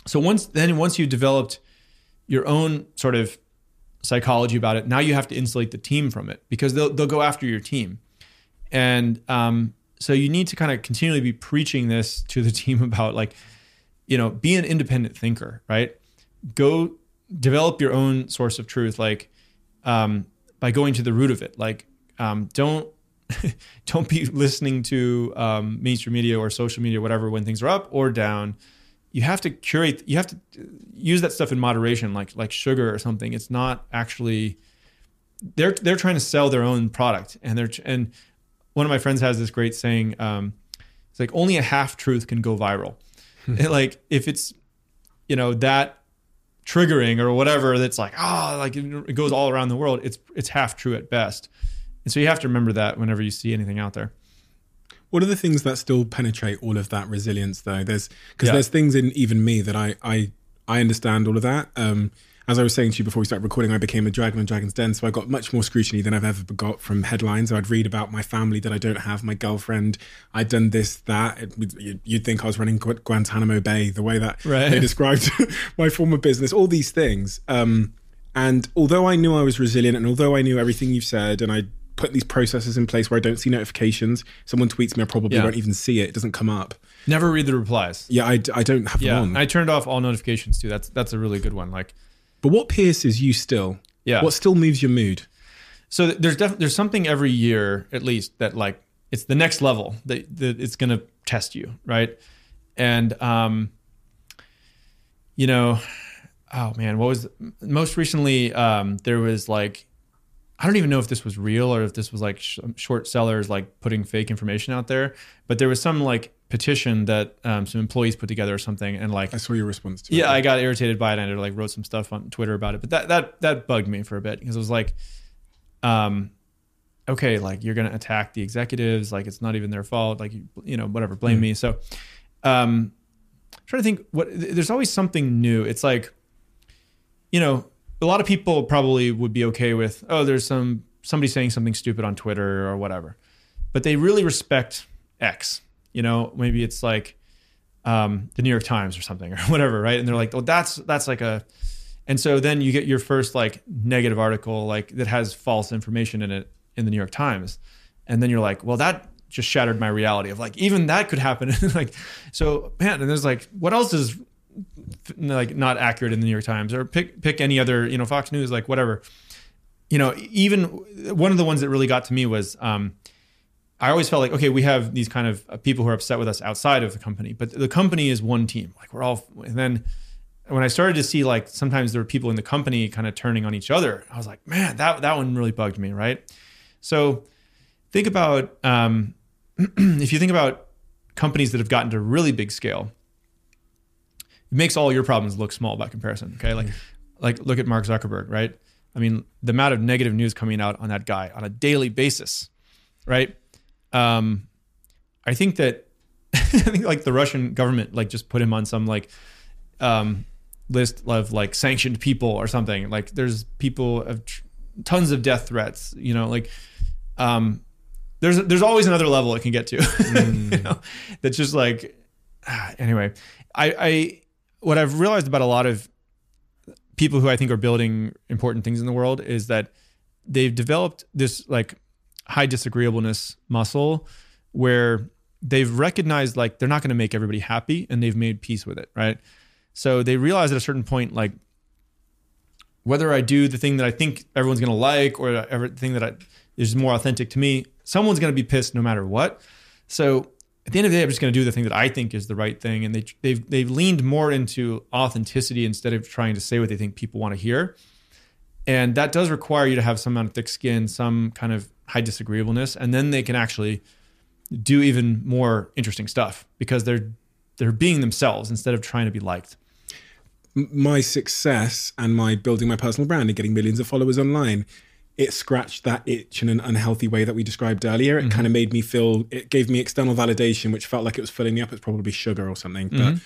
So once then once you've developed your own sort of psychology about it, now you have to insulate the team from it, because they'll they'll go after your team. And um, so you need to kind of continually be preaching this to the team about, like, you know, be an independent thinker, right? Go develop your own source of truth, like um, by going to the root of it. Like, um, don't don't be listening to um, mainstream media or social media, whatever, when things are up or down. You have to curate. You have to use that stuff in moderation, like like sugar or something. It's not actually. They're they're trying to sell their own product, and they're and one of my friends has this great saying. Um, it's like only a half truth can go viral. Like if it's, you know, that triggering or whatever, that's like oh, like it goes all around the world. It's it's half true at best, and so you have to remember that whenever you see anything out there. What are the things that still penetrate all of that resilience, though? There's because Yeah. there's things in even me that I I I understand all of that. Um, as I was saying to you before we started recording, I became a dragon on Dragon's Den, so I got much more scrutiny than I've ever got from headlines. I'd read about my family that I don't have, my girlfriend. I'd done this, that. It, you'd think I was running Gu- Guantanamo Bay, the way that Right. they described my former business. All these things. Um, and although I knew I was resilient, and although I knew everything you've said, and I put these processes in place where I don't see notifications. Someone tweets me, I probably Yeah. won't even see it. It doesn't come up. Never read the replies. Yeah, I, I don't have Yeah, them on. I turned off all notifications too. That's that's a really good one. Like, but what pierces you still? Yeah. What still moves your mood? so there's def- there's something every year at least that, like, it's the next level that, that it's going to test you, right? And um, you know, oh man, what was most recently? Um, there was like, I don't even know if this was real or if this was like sh- short sellers like putting fake information out there, but there was some like petition that um, some employees put together or something, and like I saw your response to it. yeah, I got irritated by it, and I like wrote some stuff on Twitter about it. But that that that bugged me for a bit, because it was like, um, okay, like you're gonna attack the executives, like it's not even their fault, like you, you know, whatever, blame mm. me. So, um, I'm trying to think what. There's always something new. It's like, you know, a lot of people probably would be okay with, oh, there's some somebody saying something stupid on Twitter or whatever, but they really respect X. You know, maybe it's like um, the New York Times or something or whatever, right? And they're like, oh, that's that's like a, and so then you get your first like negative article like that has false information in it in the New York Times, and then you're like, well, that just shattered my reality of like even that could happen. Like, so man, and there's like, what else is like not accurate in the New York Times, or pick pick any other, you know, Fox News, like whatever. You know, even one of the ones that really got to me was. Um, I always felt like, okay, we have these kind of people who are upset with us outside of the company, but the company is one team. Like we're all, and then when I started to see like sometimes there were people in the company kind of turning on each other, I was like, man, that that one really bugged me, right? So think about, um, if you think about companies that have gotten to really big scale, it makes all your problems look small by comparison, okay? Like, like look at Mark Zuckerberg, right? I mean, the amount of negative news coming out on that guy on a daily basis, right? Um, I think that I think like the Russian government like just put him on some like um, list of like sanctioned people or something. Like there's people of tr- tons of death threats. You know, like um, there's there's always another level it can get to. Mm. You know, that's just like ah, anyway. I, I what I've realized about a lot of people who I think are building important things in the world is that they've developed this like high disagreeableness muscle where they've recognized like they're not going to make everybody happy, and they've made peace with it, right? So they realize at a certain point, like whether I do the thing that I think everyone's going to like or everything that I, is more authentic to me, someone's going to be pissed no matter what. So at the end of the day, I'm just going to do the thing that I think is the right thing. And they, they've, they've leaned more into authenticity instead of trying to say what they think people want to hear. And that does require you to have some amount of thick skin, some kind of high disagreeableness, and then they can actually do even more interesting stuff because they're they're being themselves instead of trying to be liked. My success and my building my personal brand and getting millions of followers online, it scratched that itch in an unhealthy way that we described earlier. It mm-hmm. kind of made me feel, it gave me external validation, which felt like it was filling me up. It's probably sugar or something. Mm-hmm.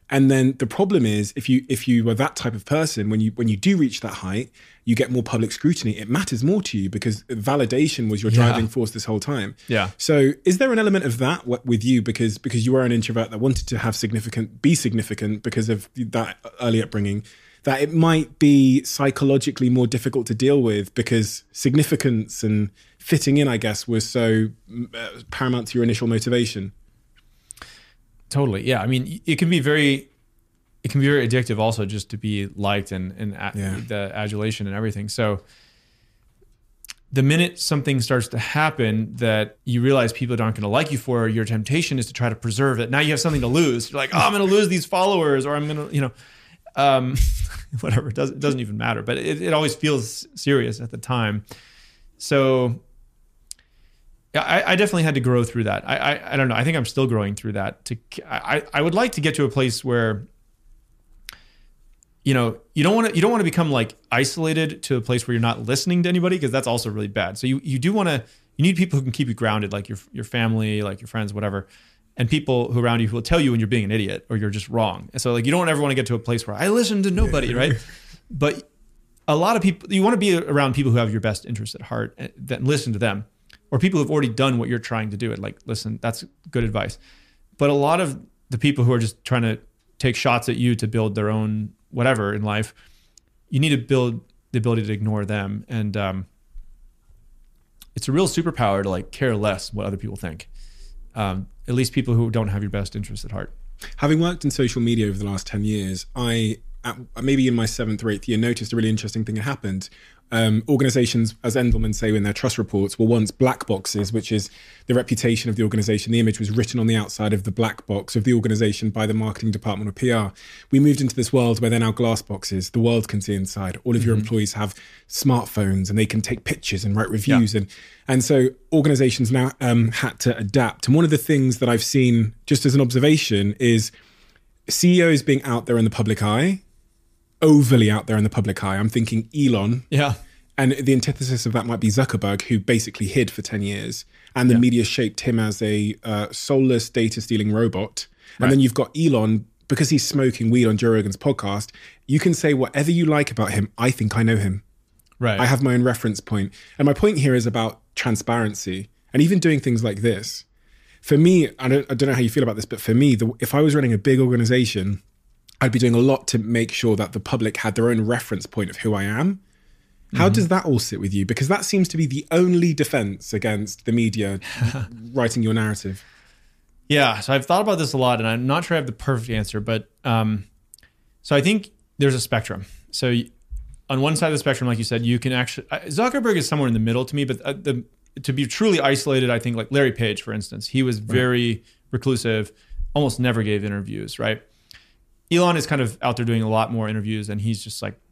And then the problem is, if you if you were that type of person, when you when you do reach that height, you get more public scrutiny. It matters more to you because validation was your Yeah. driving force this whole time. Yeah. So is there an element of that w- with you because because you were an introvert that wanted to have significant, be significant because of that early upbringing, that it might be psychologically more difficult to deal with because significance and fitting in, I guess, was so uh, paramount to your initial motivation? Totally. Yeah. I mean, it can be very, it can be very addictive also just to be liked and, and a- Yeah. the adulation and everything. So the minute something starts to happen that you realize people aren't going to like you for, your temptation is to try to preserve it. Now you have something to lose. You're like, oh, I'm going to lose these followers, or I'm going to, you know, um, whatever. It doesn't, it doesn't even matter, but it, it always feels serious at the time. So yeah, I, I definitely had to grow through that. I, I I don't know. I think I'm still growing through that. To I I would like to get to a place where, you know, you don't want to you don't want to become like isolated to a place where you're not listening to anybody, because that's also really bad. So you you do want to you need people who can keep you grounded, like your your family, like your friends, whatever, and people who around you who will tell you when you're being an idiot or you're just wrong. And so like you don't ever want to get to a place where I listen to nobody, right? But a lot of people, you want to be around people who have your best interest at heart and then listen to them. Or people who've already done what you're trying to do. It like, listen, that's good advice. But a lot of the people who are just trying to take shots at you to build their own whatever in life, you need to build the ability to ignore them. And um, it's a real superpower to like care less what other people think. Um, at least people who don't have your best interests at heart. Having worked in social media over the last ten years, I, at, maybe in my seventh or eighth year, noticed a really interesting thing had happened. Um, organizations, as Endelman say in their trust reports, were once black boxes, which is the reputation of the organization. The image was written on the outside of the black box of the organization by the marketing department or P R. We moved into this world where they're now glass boxes. The world can see inside. All of your mm-hmm. employees have smartphones and they can take pictures and write reviews. Yeah. And and so organizations now um, had to adapt. And one of the things that I've seen, just as an observation, is C E Os being out there in the public eye, overly out there in the public eye. I'm thinking Elon. Yeah. And the antithesis of that might be Zuckerberg, who basically hid for ten years. And the yeah. media shaped him as a uh, soulless, data-stealing robot. And right. then you've got Elon, because he's smoking weed on Joe Rogan's podcast, you can say whatever you like about him. I think I know him. Right. I have my own reference point. And my point here is about transparency. And even doing things like this. For me, I don't, I don't know how you feel about this, but for me, the, if I was running a big organization, I'd be doing a lot to make sure that the public had their own reference point of who I am. How mm-hmm. does that all sit with you? Because that seems to be the only defense against the media writing your narrative. Yeah, so I've thought about this a lot, and I'm not sure I have the perfect answer, but um, so I think there's a spectrum. So on one side of the spectrum, like you said, you can actually, Zuckerberg is somewhere in the middle to me, but the, to be truly isolated, I think like Larry Page, for instance, he was very right. reclusive, almost never gave interviews, right? Elon is kind of out there doing a lot more interviews, and he's just like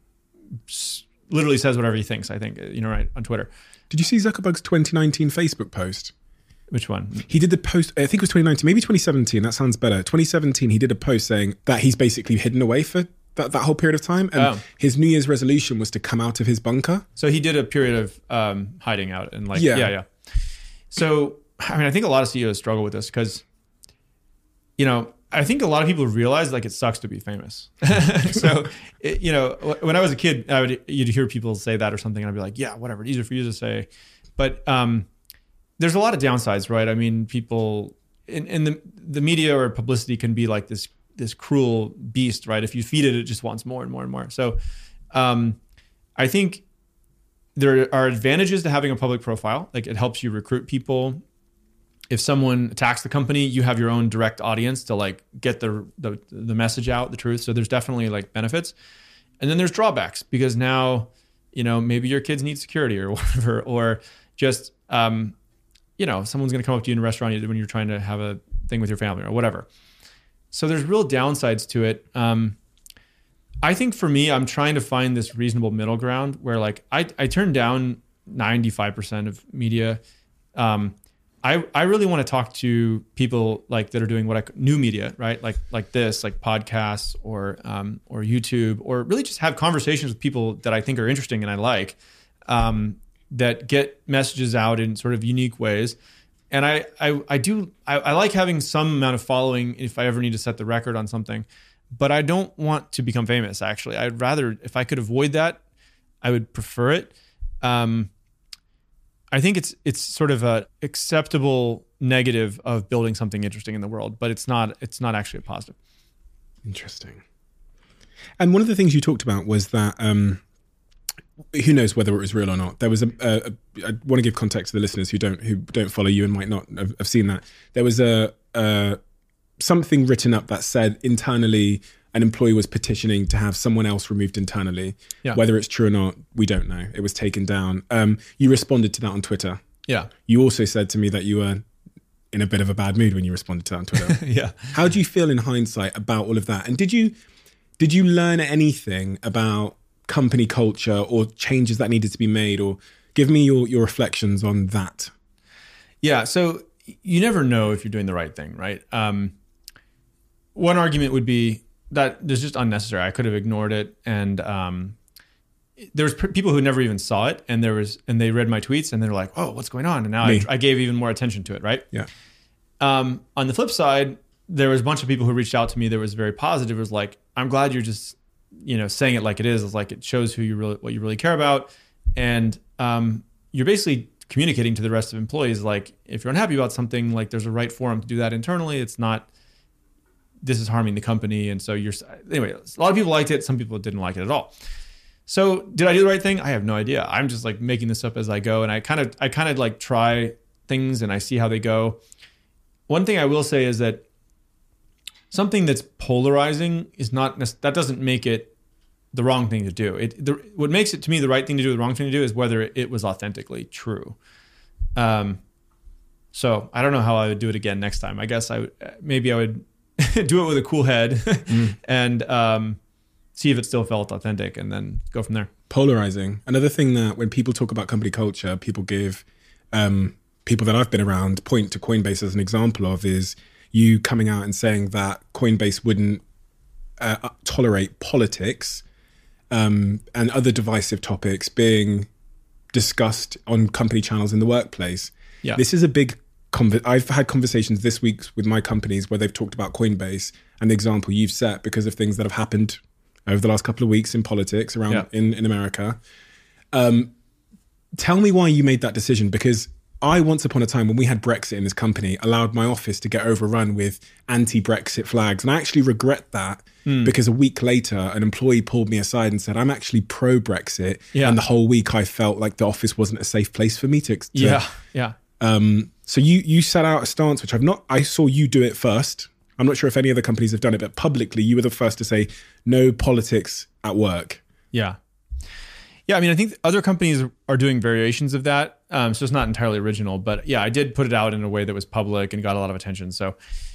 literally says whatever he thinks, I think, you know, right, on Twitter. Did you see Zuckerberg's twenty nineteen Facebook post? Which one? He did the post, I think it was twenty nineteen, maybe twenty seventeen, that sounds better. twenty seventeen, he did a post saying that he's basically hidden away for that, that whole period of time. And oh. his New Year's resolution was to come out of his bunker. So he did a period of um, hiding out and like, yeah. yeah, yeah. So, I mean, I think a lot of C E Os struggle with this because, you know, I think a lot of people realize like it sucks to be famous. So, it, you know, when I was a kid, I would you'd hear people say that or something, and I'd be like, yeah, whatever, easier for you to say. But um, there's a lot of downsides, right? I mean, people in, in the the media or publicity can be like this this cruel beast, right? If you feed it, it just wants more and more and more. So, um, I think there are advantages to having a public profile. Like it helps you recruit people. If someone attacks the company, you have your own direct audience to like get the, the the message out, the truth. So there's definitely like benefits. And then there's drawbacks because now, you know, maybe your kids need security or whatever, or just, um, you know, someone's going to come up to you in a restaurant when you're trying to have a thing with your family or whatever. So there's real downsides to it. Um, I think for me, I'm trying to find this reasonable middle ground where like I, I turn down ninety-five percent of media. Um, I, I really want to talk to people like that are doing what I new media, right? Like like this, like podcasts or um, or YouTube, or really just have conversations with people that I think are interesting and I like, um, that get messages out in sort of unique ways. And I I, I do I, I like having some amount of following if I ever need to set the record on something. but I don't want to become famous. Actually, I'd rather, if I could avoid that, I would prefer it. Um, I think it's it's sort of a acceptable negative of building something interesting in the world, but it's not it's not actually a positive. Interesting. And one of the things you talked about was that, um, who knows whether it was real or not. There was a, a, a I want to give context to the listeners who don't who don't follow you and might not have, have seen that. There was a, a something written up that said internally an employee was petitioning to have someone else removed internally. Yeah. Whether it's true or not, we don't know. It was taken down. Um, you responded to that on Twitter. Yeah. You also said to me that you were in a bit of a bad mood when you responded to that on Twitter. Yeah. How do you feel in hindsight about all of that? And did you did you learn anything about company culture or changes that needed to be made? Or give me your, your reflections on that. Yeah. So you never know if you're doing the right thing, right? Um, one argument would be that it's just unnecessary. I could have ignored it. And um, there was p- people who never even saw it. And there was, and they read my tweets and they're like, oh, what's going on? And now I, I gave even more attention to it, right? Yeah. Um, on the flip side, there was a bunch of people who reached out to me that was very positive. It was like, I'm glad you're just, you know, saying it like it is. It's like, it shows who you really, what you really care about. And um, you're basically communicating to the rest of employees, like, if you're unhappy about something, like there's a right forum to do that internally. It's not, this is harming the company. And so you're, anyway, a lot of people liked it. Some people didn't like it at all. So did I do the right thing? I have no idea. I'm just like making this up as I go. And I kind of, I kind of like try things and I see how they go. One thing I will say is that something that's polarizing is not, that doesn't make it the wrong thing to do. It the, what makes it to me the right thing to do, the wrong thing to do is whether it was authentically true. Um, so I don't know how I would do it again next time. I guess I would, maybe I would do it with a cool head mm. and um, see if it still felt authentic and then go from there. Polarizing. Another thing that when people talk about company culture, people give um, people that I've been around point to Coinbase as an example of is you coming out and saying that Coinbase wouldn't uh, tolerate politics um, and other divisive topics being discussed on company channels in the workplace. Yeah. This is a big, conv- I've had conversations this week with my companies where they've talked about Coinbase and the example you've set because of things that have happened over the last couple of weeks in politics around yeah. in, in America. Um, tell me why you made that decision, because I, once upon a time, when we had Brexit in this company, allowed my office to get overrun with anti-Brexit flags. And I actually regret that mm. because a week later, an employee pulled me aside and said, I'm actually pro-Brexit. Yeah. And the whole week I felt like the office wasn't a safe place for me to... to yeah, yeah. Um, so you you set out a stance, which I've not... I saw you do it first. I'm not sure if any other companies have done it, but publicly, you were the first to say, no politics at work. Yeah. Yeah, I mean, I think other companies are doing variations of that. Um, so it's not entirely original, but yeah, I did put it out in a way that was public and got a lot of attention. So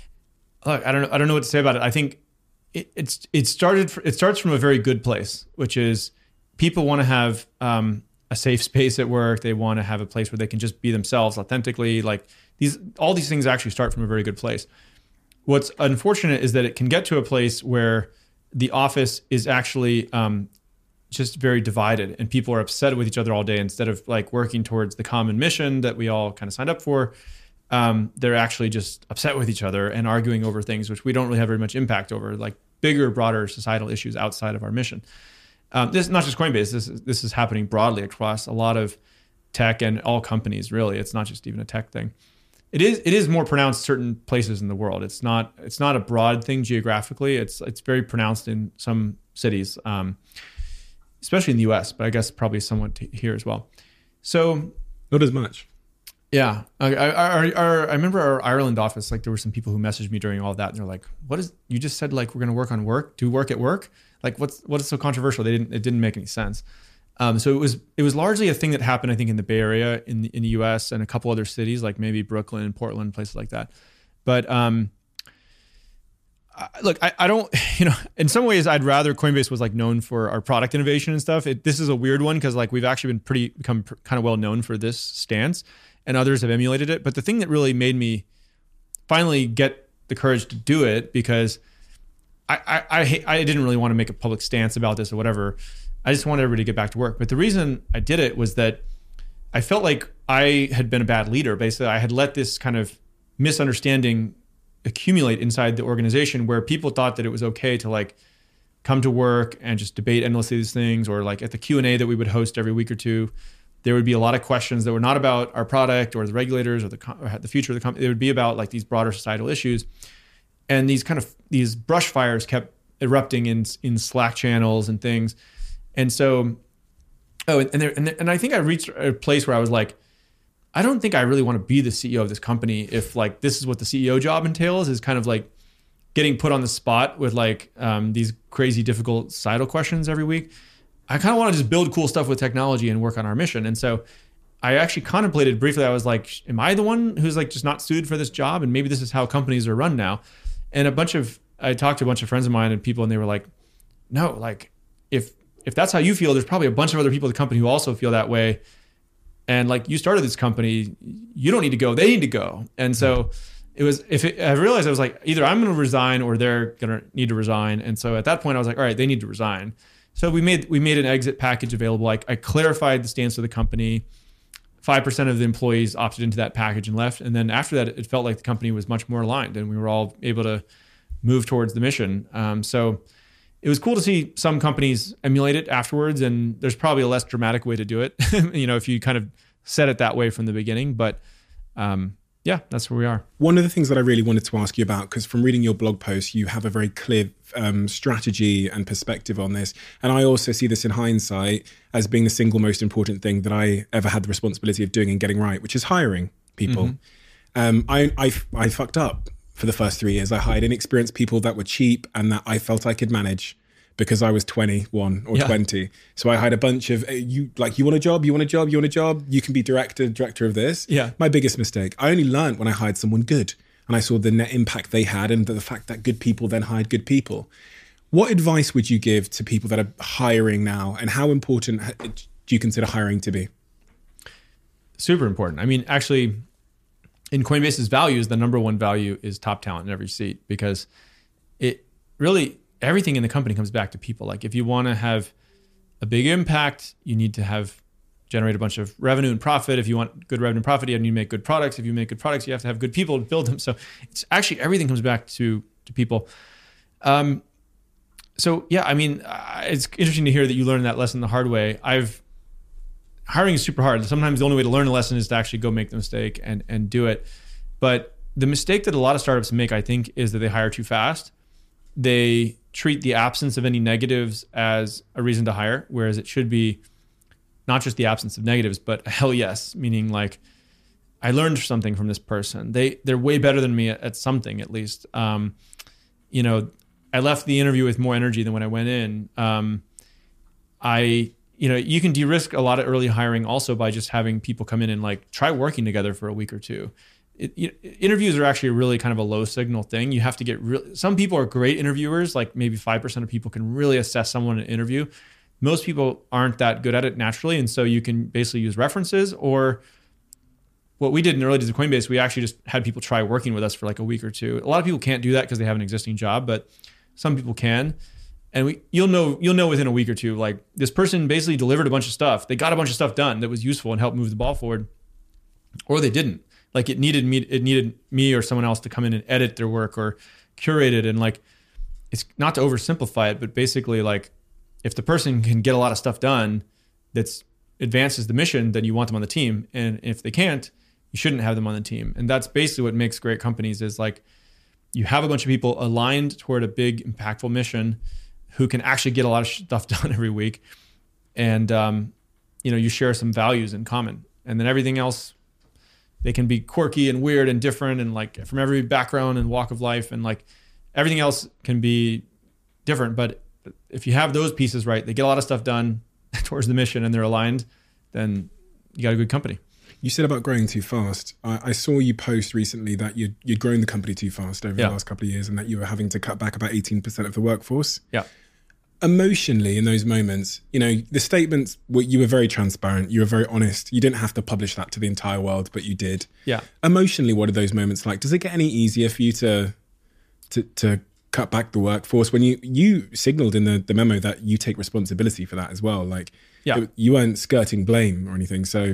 look, I don't know, I don't know what to say about it. I think it, it's it started for, it starts from a very good place, which is people want to have um, a safe space at work. They want to have a place where they can just be themselves authentically. Like these, all these things actually start from a very good place. What's unfortunate is that it can get to a place where the office is actually um, just very divided and people are upset with each other all day instead of like working towards the common mission that we all kind of signed up for. Um, they're actually just upset with each other and arguing over things which we don't really have very much impact over, like bigger, broader societal issues outside of our mission. Um, this is not just Coinbase. This is, this is happening broadly across a lot of tech and all companies, really. It's not just even a tech thing. It is it is more pronounced certain places in the world. It's not it's not a broad thing geographically. It's it's very pronounced in some cities. Um, especially in the U S, but I guess probably somewhat here as well. So not as much. Yeah, I, I, our, I remember our Ireland office. Like there were some people who messaged me during all that, and they're like, "What is? You just said like we're going to work on work, do work at work. Like what's what is so controversial? They didn't. It didn't make any sense." Um, so it was it was largely a thing that happened, I think, in the Bay Area, in the, in the U S, and a couple other cities, like maybe Brooklyn, Portland, places like that. But um, I, look, I, I don't, you know, in some ways, I'd rather Coinbase was like known for our product innovation and stuff. It, this is a weird one because like we've actually been pretty become pr- kind of well known for this stance, and others have emulated it. But the thing that really made me finally get the courage to do it, because I I I, I didn't really want to make a public stance about this or whatever. I just wanted everybody to get back to work. But the reason I did it was that I felt like I had been a bad leader. Basically, I had let this kind of misunderstanding accumulate inside the organization where people thought that it was okay to like come to work and just debate endlessly these things, or like at the Q and A that we would host every week or two, there would be a lot of questions that were not about our product or the regulators or the or the future of the company. It would be about like these broader societal issues, and these kind of these brush fires kept erupting in in Slack channels and things, and so oh and there, and and I think I reached a place where I was like, I don't think I really want to be the C E O of this company if like this is what the C E O job entails, is kind of like getting put on the spot with like um, these crazy difficult societal questions every week. I kind of want to just build cool stuff with technology and work on our mission. And so I actually contemplated briefly, I was like, am I the one who's like just not suited for this job? And maybe this is how companies are run now. And a bunch of, I talked to a bunch of friends of mine and people, and they were like, no, like if, if that's how you feel, there's probably a bunch of other people at the company who also feel that way. And like, you started this company, you don't need to go, they need to go. And so it was, if it, I realized I was like, either I'm going to resign or they're going to need to resign. And so at that point I was like, all right, they need to resign. So we made, we made an exit package available. Like I clarified the stance of the company. five percent of the employees opted into that package and left. And then after that, it felt like the company was much more aligned and we were all able to move towards the mission. Um, so it was cool to see some companies emulate it afterwards. And there's probably a less dramatic way to do it, you know, if you kind of set it that way from the beginning. But um, yeah, that's where we are. One of the things that I really wanted to ask you about, because from reading your blog post, you have a very clear um, strategy and perspective on this. And I also see this in hindsight as being the single most important thing that I ever had the responsibility of doing and getting right, which is hiring people. Mm-hmm. Um, I, I, I fucked up for the first three years. I hired inexperienced people that were cheap and that I felt I could manage, because I was twenty-one or yeah. twenty. So I had a bunch of, you like, you want a job, you want a job, you want a job, you can be director, director of this. Yeah. My biggest mistake. I only learned when I hired someone good and I saw the net impact they had and the fact that good people then hired good people. What advice would you give to people that are hiring now, and how important do you consider hiring to be? Super important. I mean, actually, in Coinbase's values, the number one value is top talent in every seat, because it really, everything in the company comes back to people. Like if you want to have a big impact, you need to have generate a bunch of revenue and profit. If you want good revenue and profit, you need to make good products. If you make good products, you have to have good people to build them. So it's actually, everything comes back to, to people. Um, so yeah, I mean, it's interesting to hear that you learned that lesson the hard way. I've, hiring is super hard. Sometimes the only way to learn a lesson is to actually go make the mistake and, and do it. But the mistake that a lot of startups make, I think, is that they hire too fast. They treat the absence of any negatives as a reason to hire, whereas it should be not just the absence of negatives, but a hell yes, meaning like, I learned something from this person. They, they're way better than me at, at something, at least. Um, you know, I left the interview with more energy than when I went in. Um, I, you know, you can de-risk a lot of early hiring also by just having people come in and like try working together for a week or two. It, you, interviews are actually really kind of a low signal thing. You have to get real, some people are great interviewers, like maybe five percent of people can really assess someone in an interview. Most people aren't that good at it naturally. And so you can basically use references, or what we did in the early days of Coinbase, we actually just had people try working with us for like a week or two. A lot of people can't do that because they have an existing job, but some people can. And we, you'll know, you'll know within a week or two, like this person basically delivered a bunch of stuff. They got a bunch of stuff done that was useful and helped move the ball forward, or they didn't. Like it needed me, it needed me or someone else to come in and edit their work or curate it. And like, it's not to oversimplify it, but basically like if the person can get a lot of stuff done that's advances the mission, then you want them on the team. And if they can't, you shouldn't have them on the team. And that's basically what makes great companies, is like you have a bunch of people aligned toward a big impactful mission who can actually get a lot of stuff done every week. And, um, you know, you share some values in common, and then everything else, they can be quirky and weird and different and like from every background and walk of life, and like everything else can be different. But if you have those pieces right, they get a lot of stuff done towards the mission and they're aligned, then you got a good company. You said about growing too fast. I, I saw you post recently that you'd, you'd grown the company too fast over yeah. the last couple of years, and that you were having to cut back about eighteen percent of the workforce. Yeah. Emotionally, in those moments, you know, the statements, were, you were very transparent, you were very honest. You didn't have to publish that to the entire world, but you did. Yeah. Emotionally, what are those moments like? Does it get any easier for you to to, to cut back the workforce when you you signaled in the, the memo that you take responsibility for that as well? Like, yeah. it, you weren't skirting blame or anything. So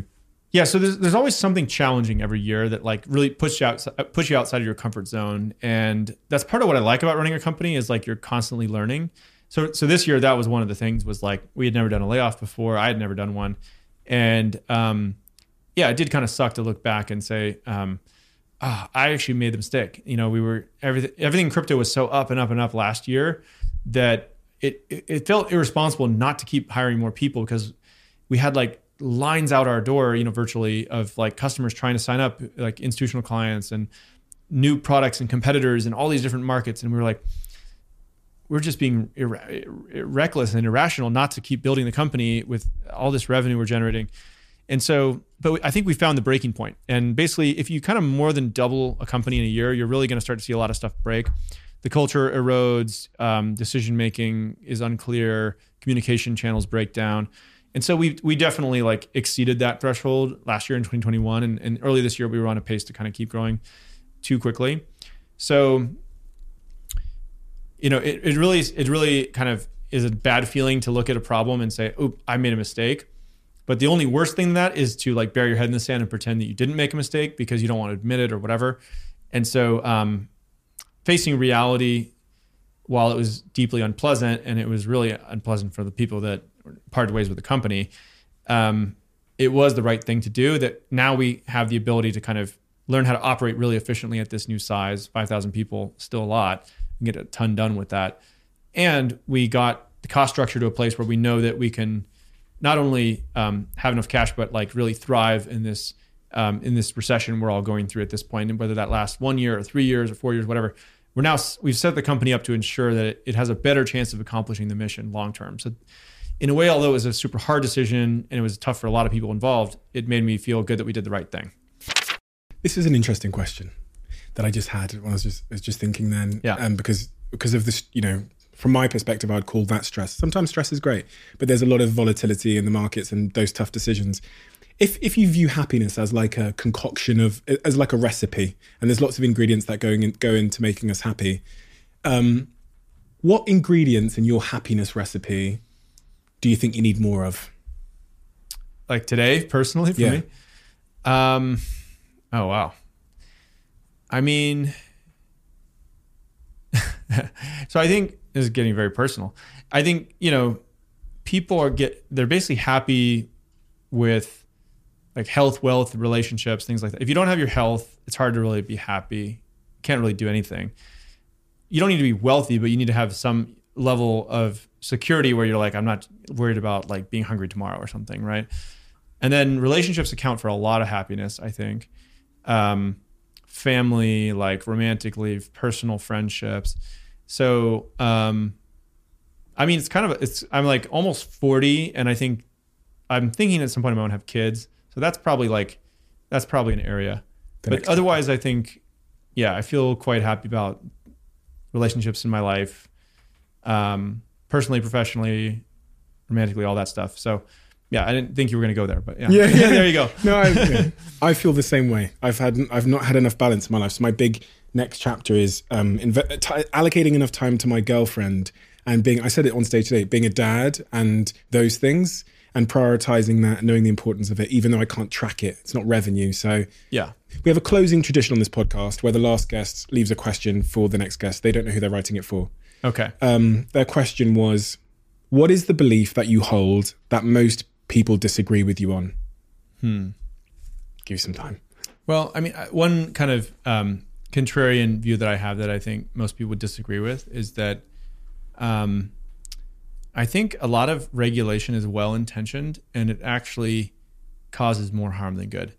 Yeah, so there's there's always something challenging every year that like really push you out push you outside of your comfort zone, and that's part of what I like about running a company is like you're constantly learning. So so this year that was one of the things was like we had never done a layoff before. I had never done one, and um, yeah, it did kind of suck to look back and say, um, oh, I actually made the mistake. You know, we were everything everything in crypto was so up and up and up last year that it it, it felt irresponsible not to keep hiring more people because we had like lines out our door, you know, virtually of like customers trying to sign up, like institutional clients and new products and competitors in all these different markets. And we were like, we're just being ir- ir- reckless and irrational not to keep building the company with all this revenue we're generating. And so, but I think we found the breaking point. And basically, if you kind of more than double a company in a year, you're really going to start to see a lot of stuff break. The culture erodes, um, decision-making is unclear, communication channels break down. And so we we definitely like exceeded that threshold last year in twenty twenty-one, and, and early this year we were on a pace to kind of keep growing too quickly. So, you know, it, it really it really kind of is a bad feeling to look at a problem and say, "Oh, I made a mistake." But the only worst thing than that is to like bury your head in the sand and pretend that you didn't make a mistake because you don't want to admit it or whatever. And so, um, facing reality, while it was deeply unpleasant, and it was really unpleasant for the people that parted ways with the company, um, it was the right thing to do. That now we have the ability to kind of learn how to operate really efficiently at this new size, five thousand people, still a lot, and get a ton done with that. And we got the cost structure to a place where we know that we can not only um, have enough cash, but like really thrive in this um, in this recession we're all going through at this point. And whether that lasts one year or three years or four years, whatever, we're now we've set the company up to ensure that it, it has a better chance of accomplishing the mission long term. So in a way, although it was a super hard decision and it was tough for a lot of people involved, it made me feel good that we did the right thing. This is an interesting question that I just had when I was just, I was just thinking then. Yeah. Um, because because of this, you know, from my perspective, I'd call that stress. Sometimes stress is great, but there's a lot of volatility in the markets and those tough decisions. If if you view happiness as like a concoction of, as like a recipe, and there's lots of ingredients that going in, go into making us happy, um, what ingredients in your happiness recipe do you think you need more of? Like today, personally, for yeah. me? Um, oh, wow. I mean, so I think this is getting very personal. I think, you know, people are get, they're basically happy with like health, wealth, relationships, things like that. If you don't have your health, it's hard to really be happy. You can't really do anything. You don't need to be wealthy, but you need to have some level of security where you're like, I'm not worried about like being hungry tomorrow or something, right? And then relationships account for a lot of happiness, I think. Um, family, like romantically, personal friendships. So, um, I mean, it's kind of, it's, I'm like almost forty, and I think I'm thinking at some point I won't have kids. So that's probably like, that's probably an area. The but otherwise, time. I think, yeah, I feel quite happy about relationships in my life. Um, personally, professionally, romantically, all that stuff. So yeah, I didn't think you were going to go there, but yeah, yeah, yeah. There you go. No, I, yeah. I feel the same way. I've had, I've not had enough balance in my life. So my big next chapter is um, inve- t- allocating enough time to my girlfriend and being, I said it on stage today, being a dad and those things, and prioritizing that and knowing the importance of it, even though I can't track it. It's not revenue. So yeah, we have a closing tradition on this podcast where the last guest leaves a question for the next guest. They don't know who they're writing it for. Okay. Um, their question was, what is the belief that you hold that most people disagree with you on? Hmm. Give you some time. Well, I mean, one kind of um, contrarian view that I have that I think most people would disagree with is that um, I think a lot of regulation is well-intentioned and it actually causes more harm than good.